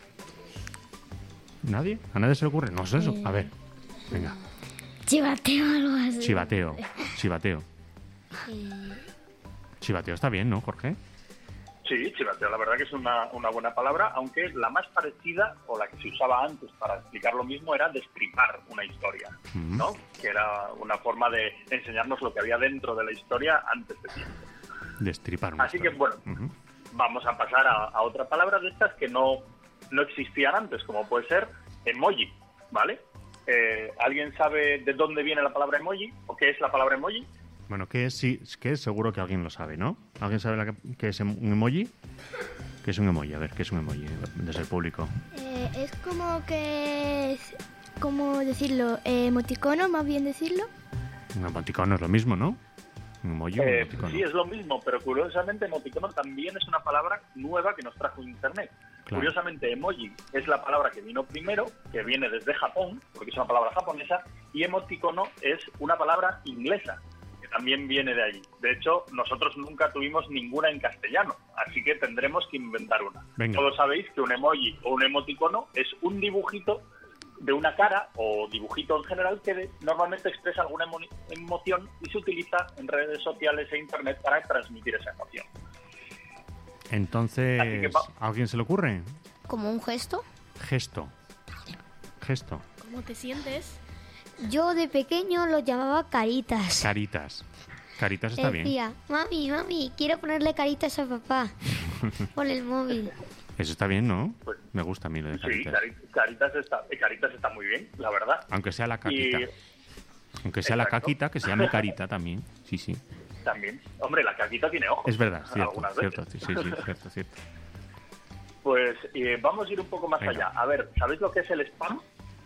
¿Nadie? ¿A nadie se le ocurre? No sé eso. A ver, venga. Chivateo o algo así. Chivateo. Chivateo. Chivateo está bien, ¿no, Jorge? Sí, chivateo, la verdad que es una, una buena palabra, aunque la más parecida, o la que se usaba antes para explicar lo mismo, era destripar una historia, ¿no? Que era una forma de enseñarnos lo que había dentro de la historia antes de tiempo. Destripar una Así que, historia. bueno, Ujú. vamos a pasar a, a otra palabra de estas que no, no existían antes, como puede ser emoji, ¿vale? Eh, ¿Alguien sabe de dónde viene la palabra emoji? ¿O qué es la palabra emoji? Bueno, ¿qué es? Sí, ¿qué es? Seguro que alguien lo sabe, ¿no? ¿Alguien sabe la que- qué es un emoji? ¿Qué es un emoji? A ver, ¿qué es un emoji desde el público? Eh, es como que... es- ¿Cómo decirlo? Eh, emoticono, más bien decirlo. Un emoticono es lo mismo, ¿no? Un emoji, un Eh, emoticono. sí, es lo mismo, pero curiosamente emoticono también es una palabra nueva que nos trajo Internet. Claro. Curiosamente, emoji es la palabra que vino primero, que viene desde Japón, porque es una palabra japonesa, y emoticono es una palabra inglesa, que también viene de allí. De hecho, nosotros nunca tuvimos ninguna en castellano, así que tendremos que inventar una. Venga. Todos sabéis que un emoji o un emoticono es un dibujito de una cara o dibujito en general que de- normalmente expresa alguna emo- emoción y se utiliza en redes sociales e internet para transmitir esa emoción. Entonces, Así que va- ¿a alguien se le ocurre? ¿Como un gesto? Gesto. Gesto. ¿Cómo te sientes? Yo de pequeño lo llamaba caritas. Caritas. Caritas está bien. Decía, mami, mami, quiero ponerle caritas a papá por el móvil. Eso está bien, ¿no? Pues- Me gusta a mí lo de Sí, caritas. Cari- Caritas está, eh, Caritas está muy bien, la verdad. Aunque sea la caquita. Y Aunque sea la Exacto. caquita, que se llame carita también. Sí, sí. también, hombre, la caquita tiene ojos. Es verdad, cierto, algunas cierto, veces. sí, sí, sí, cierto, cierto. Pues eh, vamos a ir un poco más Venga. allá. A ver, ¿sabéis lo que es el spam?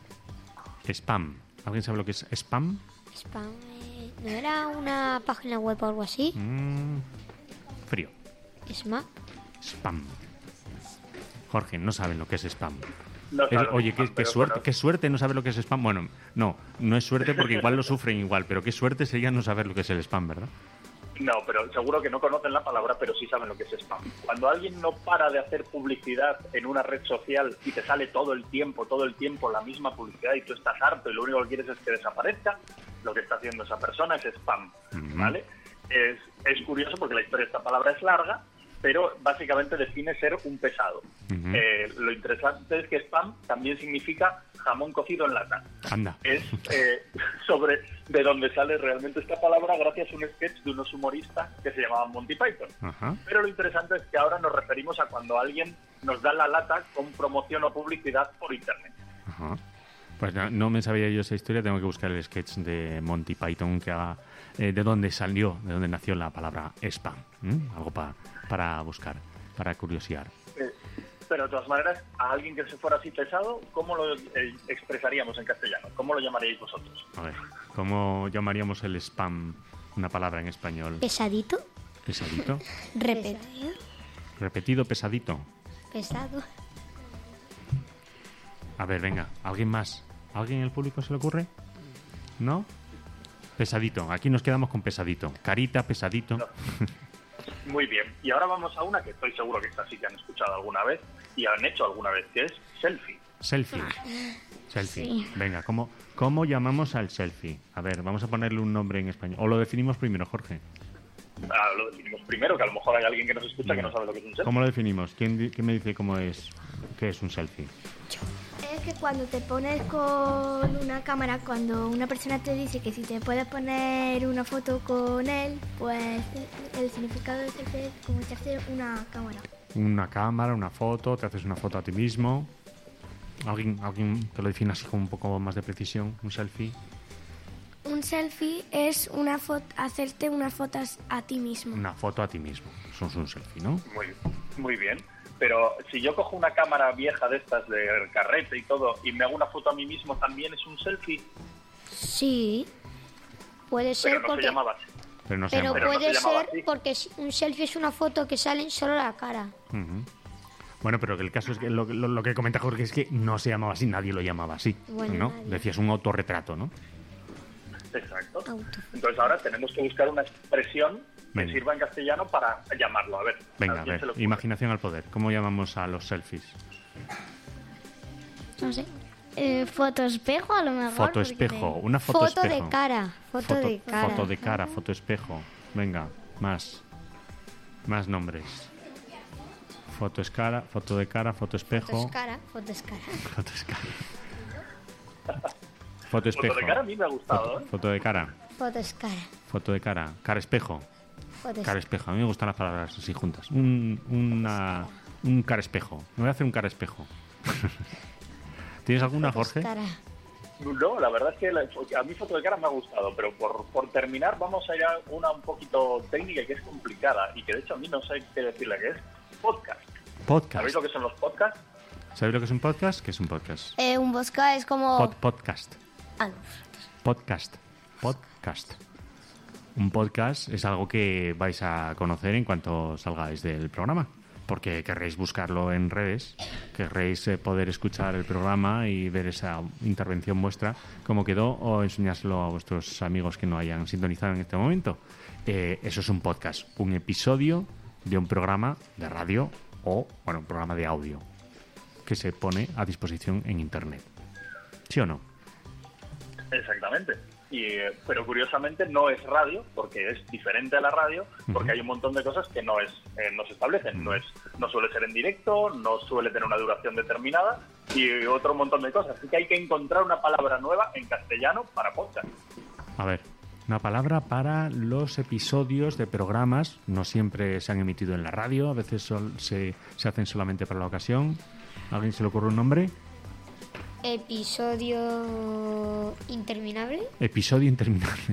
Spam. ¿Alguien sabe lo que es spam? Spam, eh, ¿no era una página web o algo así? Mm, frío. Smap. Spam. Jorge, no saben lo que es spam. No Es- sabemos, oye, qué, qué pero suerte, bueno. qué suerte no saber lo que es spam. Bueno, no, no es suerte porque igual lo sufren igual, pero qué suerte sería no saber lo que es el spam, ¿verdad? No, pero seguro que no conocen la palabra, pero sí saben lo que es spam. Cuando alguien no para de hacer publicidad en una red social y te sale todo el tiempo, todo el tiempo la misma publicidad y tú estás harto y lo único que quieres es que desaparezca, lo que está haciendo esa persona es spam, ¿vale? Es, es curioso porque la historia de esta palabra es larga, pero básicamente define ser un pesado. Ujú. Eh, lo interesante es que spam también significa jamón cocido en lata. Anda. Es eh, sobre de dónde sale realmente esta palabra gracias a un sketch de unos humoristas que se llamaban Monty Python. Ajá. Pero lo interesante es que ahora nos referimos a cuando alguien nos da la lata con promoción o publicidad por internet. Ajá. Pues no, no me sabía yo esa historia, tengo que buscar el sketch de Monty Python que haga eh, de dónde salió, de dónde nació la palabra spam. ¿Mm? Algo pa- para buscar, para curiosear. Eh, pero de todas maneras, a alguien que se fuera así pesado, ¿cómo lo eh, expresaríamos en castellano? ¿Cómo lo llamaríais vosotros? A ver, ¿cómo llamaríamos el spam? Una palabra en español. ¿Pesadito? ¿Pesadito? Repetido. Repetido, pesadito. Pesado. A ver, venga, ¿alguien más? ¿Alguien en el público se le ocurre? ¿No? Pesadito, aquí nos quedamos con pesadito. Carita, pesadito. Muy bien. Y ahora vamos a una que estoy seguro que esta sí que han escuchado alguna vez y han hecho alguna vez, que es selfie. Selfie. Selfie. Sí. Venga, ¿cómo, ¿cómo llamamos al selfie? A ver, vamos a ponerle un nombre en español. ¿O lo definimos primero, Jorge? Ah, lo definimos primero, que a lo mejor hay alguien que nos escucha que no sabe lo que es un selfie. ¿Cómo lo definimos? ¿Quién, di- quién me dice cómo es, qué es un selfie? que cuando te pones con una cámara, cuando una persona te dice que si te puedes poner una foto con él, pues el significado de selfie es como si hacer una cámara. Una cámara, una foto, te haces una foto a ti mismo. ¿Alguien, alguien que lo define así con un poco más de precisión? ¿Un selfie? Un selfie es una foto, hacerte unas fotos a ti mismo. Una foto a ti mismo. Eso es un selfie, ¿no? Muy, muy bien. Pero si yo cojo una cámara vieja de estas de carrete y todo y me hago una foto a mí mismo, ¿también es un selfie? Sí, puede ser Pero no porque... se llamaba así. Pero, no se Pero llama- Pero no puede se llamaba ser así. porque un selfie es una foto que sale solo la cara. Ujú. Bueno, pero que el caso es que lo, lo- lo que comenta Jorge es que no se llamaba así, nadie lo llamaba así, Bueno, ¿no? nadie. Decías un autorretrato, ¿no? Exacto. Auto. Entonces ahora tenemos que buscar una expresión que Venga. sirva en castellano para llamarlo. A ver. Venga, a quién se ver, le ocurre? imaginación al poder. ¿Cómo llamamos a los selfies? No sé. Eh, foto espejo a lo mejor. Foto porque espejo, te- una foto, Foto espejo. de cara, foto, de cara. Foto de cara, foto espejo. Venga, más. Más nombres. Foto es cara, foto de cara, foto espejo. Foto es cara, foto es cara. Foto es cara. Foto espejo. Foto de cara a mí me ha gustado, Foto, ¿eh? foto de cara. Foto es cara. Foto de cara. Cara espejo. Foto es Cara espejo. A mí me gustan las palabras así juntas. Un, una, un cara espejo. Me voy a hacer un cara espejo. ¿Tienes alguna, foto es Jorge? cara. No, la verdad es que la- a mí foto de cara me ha gustado, pero por, por terminar vamos a ir a una un poquito técnica que es complicada y que de hecho a mí no sé qué decirle, que es podcast. Podcast. ¿Sabéis lo que son los podcasts? ¿Sabéis lo que es un podcast? ¿Qué es un podcast? Eh, un bosca es como... Pod- podcast. Ah, no. Podcast. Podcast. Un podcast es algo que vais a conocer en cuanto salgáis del programa. Porque querréis buscarlo en redes, querréis eh, poder escuchar el programa y ver esa intervención vuestra, cómo quedó, o enseñárselo a vuestros amigos que no hayan sintonizado en este momento. Eh, eso es un podcast, un episodio de un programa de radio o, bueno, un programa de audio que se pone a disposición en Internet. ¿Sí o no? Exactamente. Y, eh, pero curiosamente no es radio, porque es diferente a la radio, porque hay un montón de cosas que no es eh, no se establecen. No es no suele ser en directo, no suele tener una duración determinada y otro montón de cosas. Así que hay que encontrar una palabra nueva en castellano para podcast. A ver, una palabra para los episodios de programas. No siempre se han emitido en la radio, a veces sol- se, se hacen solamente para la ocasión. ¿A alguien se le ocurre un nombre? Episodio interminable, Episodio interminable.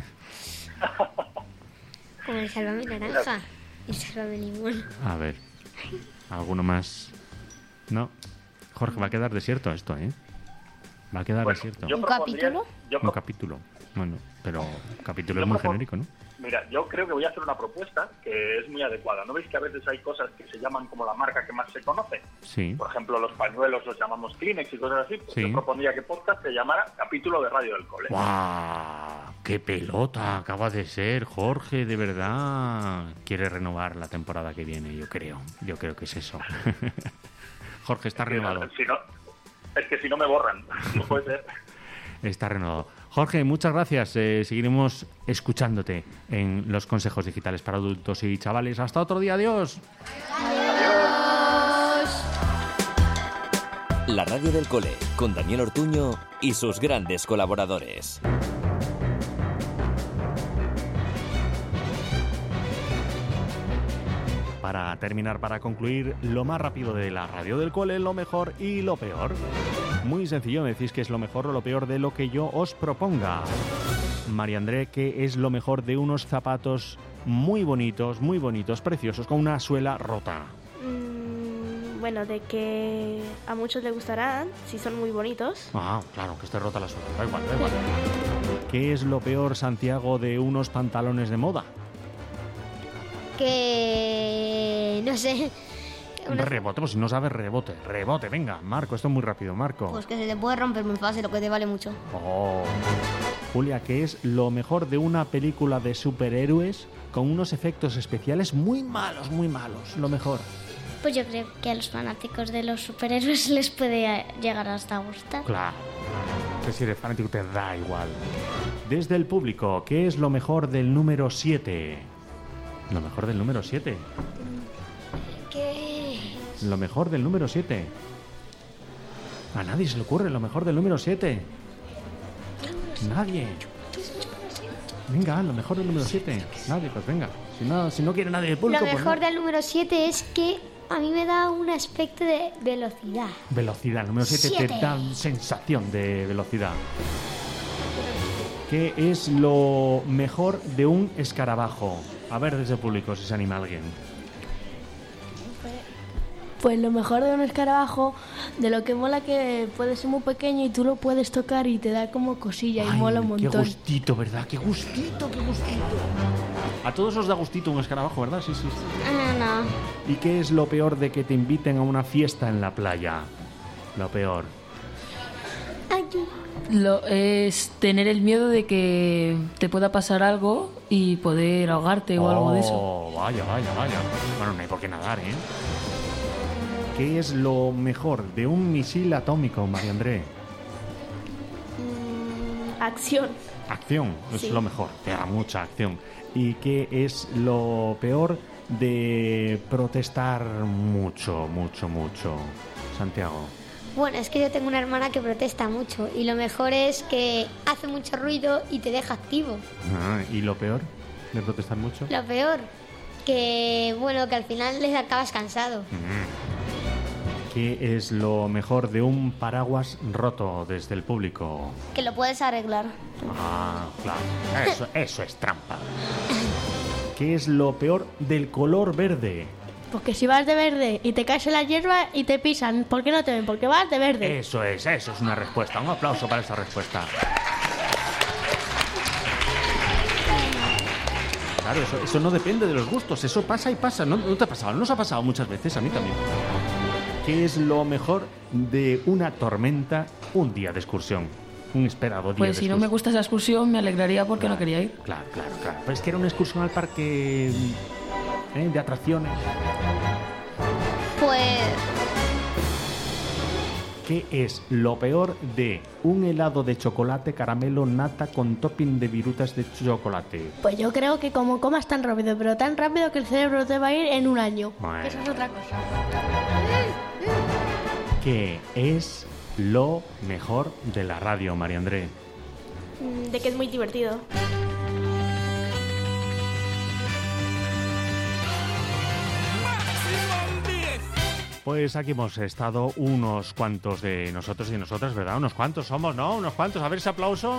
como el Sálvame Naranja y el Sálvame Limón. A ver, ¿alguno más? No. Jorge, va a quedar desierto esto, ¿eh? Va a quedar Bueno, desierto. yo ¿Un propondría- capítulo? yo Un pro- capítulo. Bueno, pero capítulo Yo es muy propon- genérico, ¿no? Mira, yo creo que voy a hacer una propuesta que es muy adecuada. ¿No veis que a veces hay cosas que se llaman como la marca que más se conoce? Sí. Por ejemplo, los pañuelos los llamamos Kleenex y cosas así. Pues Sí. yo propondría que podcast se llamara Capítulo de Radio del Cole. ¡Guau! ¡Qué pelota acaba de ser, Jorge! De verdad. Quiere renovar la temporada que viene, yo creo. Yo creo que es eso. Jorge, está renovado. Si no, es que si no me borran. No puede ser. Está renovado. Jorge, muchas gracias. Eh, seguiremos escuchándote en los consejos digitales para adultos y chavales. Hasta otro día. Adiós. La radio del cole, con Daniel Ortuño y sus grandes colaboradores. Para terminar, para concluir, lo más rápido de la radio del cole, lo mejor y lo peor. Muy sencillo, me decís que es lo mejor o lo peor de lo que yo os proponga. María André, ¿qué es lo mejor de unos zapatos muy bonitos, muy bonitos, preciosos, con una suela rota? Mm, bueno, de que a muchos les gustarán, si son muy bonitos. Ah, claro, que esté rota la suela, da igual, da igual. ¿Qué es lo peor, Santiago, de unos pantalones de moda? Que... no sé. Un rebote, pues si no sabes rebote, rebote, venga, Marco, esto es muy rápido, Marco. Pues que se te puede romper muy fácil, lo que te vale mucho. Oh. Julia, ¿qué es lo mejor de una película de superhéroes con unos efectos especiales muy malos, muy malos? Lo mejor. Pues yo creo que a los fanáticos de los superhéroes les puede eh, llegar hasta gustar. Claro. Que si eres fanático te da igual. Desde el público, ¿qué es lo mejor del número siete? Lo mejor del número siete. ¿Qué? Lo mejor del número siete. A nadie se le ocurre lo mejor del número siete. Nadie. Venga, lo mejor del número siete. Nadie, pues venga. Si no, si no quiere nadie del público, Lo mejor pues no. del número siete es que a mí me da un aspecto de velocidad. Velocidad. El número siete te Siete. da sensación de velocidad. ¿Qué es lo mejor de un escarabajo? A ver desde el público si se anima alguien. Pues lo mejor de un escarabajo, de lo que mola que puede ser muy pequeño y tú lo puedes tocar y te da como cosilla y Ay, mola un qué montón. gustito, ¿verdad? Qué gustito, qué gustito. A todos os da gustito un escarabajo, ¿verdad? Sí, sí, sí. Ah, no. ¿Y qué es lo peor de que te inviten a una fiesta en la playa? Lo peor. Lo, es tener el miedo de que te pueda pasar algo y poder ahogarte o algo de eso. Oh, vaya, vaya, vaya. Bueno, no hay por qué nadar, ¿eh? ¿Qué es lo mejor de un misil atómico, María André? Mm, acción. Acción, es Sí. lo mejor, te da mucha acción. ¿Y qué es lo peor de protestar mucho, mucho, mucho? Santiago. Bueno, es que yo tengo una hermana que protesta mucho y lo mejor es que hace mucho ruido y te deja activo. Ah, ¿y lo peor de protestar mucho? Lo peor, que bueno, que al final les acabas cansado. ¿Qué es lo mejor de un paraguas roto desde el público? Que lo puedes arreglar. Ah, claro. Eso, eso es trampa. ¿Qué es lo peor del color verde? Porque si vas de verde y te caes en la hierba y te pisan, ¿por qué no te ven? Porque vas de verde. Eso es, eso es una respuesta. Un aplauso para esa respuesta. Claro, eso, eso no depende de los gustos. Eso pasa y pasa. ¿No, no te ha pasado? ¿No os ha pasado muchas veces? A mí también. ¿Qué es lo mejor de una tormenta un día de excursión? Un esperado día Pues de si no excursión. me gusta esa excursión me alegraría porque no quería ir. Claro, claro, claro. Pero es que era una excursión al parque ¿eh? de atracciones. Pues ¿Qué es lo peor de un helado de chocolate caramelo nata con topping de virutas de chocolate? Pues yo creo que como comas tan rápido, pero tan rápido que el cerebro te va a ir en un año. Bueno. Eso es otra cosa. ¿Qué es lo mejor de la radio, María André? Mm, De que es muy divertido. Pues aquí hemos estado unos cuantos de nosotros y de nosotras, ¿verdad? Unos cuantos somos, ¿no? Unos cuantos. A ver ese aplauso.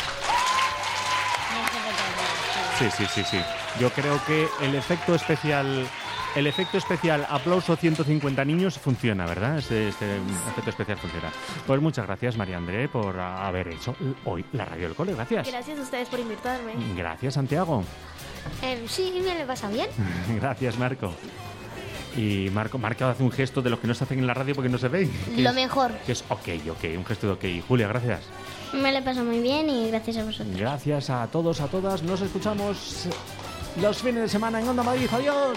Sí, sí, sí, sí. Yo creo que el efecto especial, el efecto especial aplauso ciento cincuenta niños funciona, ¿verdad? Este, este efecto especial funciona. Pues muchas gracias, María André, por haber hecho hoy la radio del cole. Gracias. Gracias a ustedes por invitarme. Gracias, Santiago. Eh, sí, me lo pasa bien. Gracias, Marco. Y Marco, Marco hace un gesto de los que no se hacen en la radio porque no se ven. que lo es- mejor. Que es ok, ok, un gesto de ok. Julia, gracias. Me lo paso muy bien y gracias a vosotros. Gracias a todos, a todas. Nos escuchamos los fines de semana en Onda Madrid. Adiós.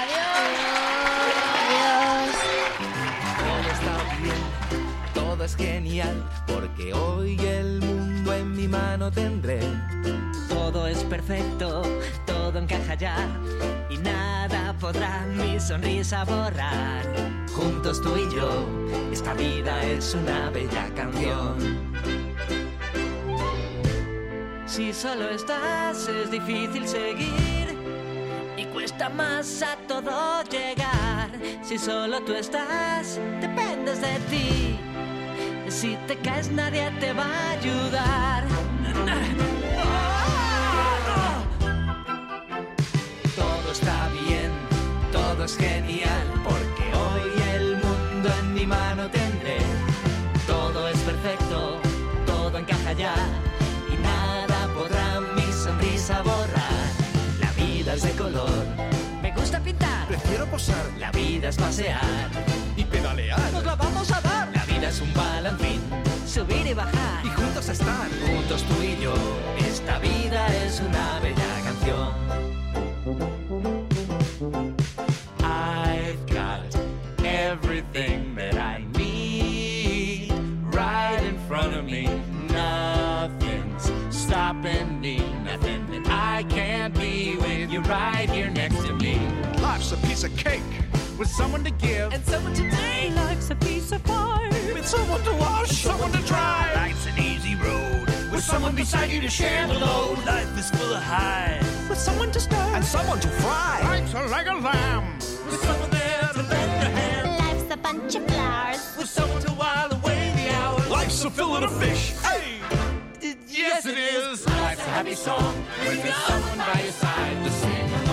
Todo está bien, todo es genial, porque hoy el mundo en mi mano tendré. Todo es perfecto, todo encaja ya y nada podrá mi sonrisa borrar. Juntos tú y yo, esta vida es una bella canción. Si solo estás es difícil seguir y cuesta más a todo llegar. Si solo tú estás, dependes de ti. Si te caes nadie te va a ayudar. Todo está bien, todo es genial, porque hoy el mundo en mi mano tendré. Todo es perfecto, todo encaja ya y nada podrá mi sonrisa borrar. La vida es de color, Me gusta pintar, Prefiero posar la vida es pasear. y pedalear. Nos la vamos a dar, la vida es un balancín, subir y bajar. Y juntos estar. juntos tú y yo, esta vida es una bella canción. I've got everything that I need right in front of me. Nothing's stopping me, nothing that I can't be with you right here next to me. Life's a piece of cake. with someone to give, and someone to take. Life's a piece of pie, with someone to wash, someone to dry. Life's an easy road, with someone beside you to share the load. Life is full of highs, with someone to stir, and someone to fry. Life's like a lamb, with someone there to lend a hand. Life's a bunch of flowers, with someone to while away the hours. Life's a fillet of fish. Hey, yes it is. Life's a happy song when there's someone by your side to sing.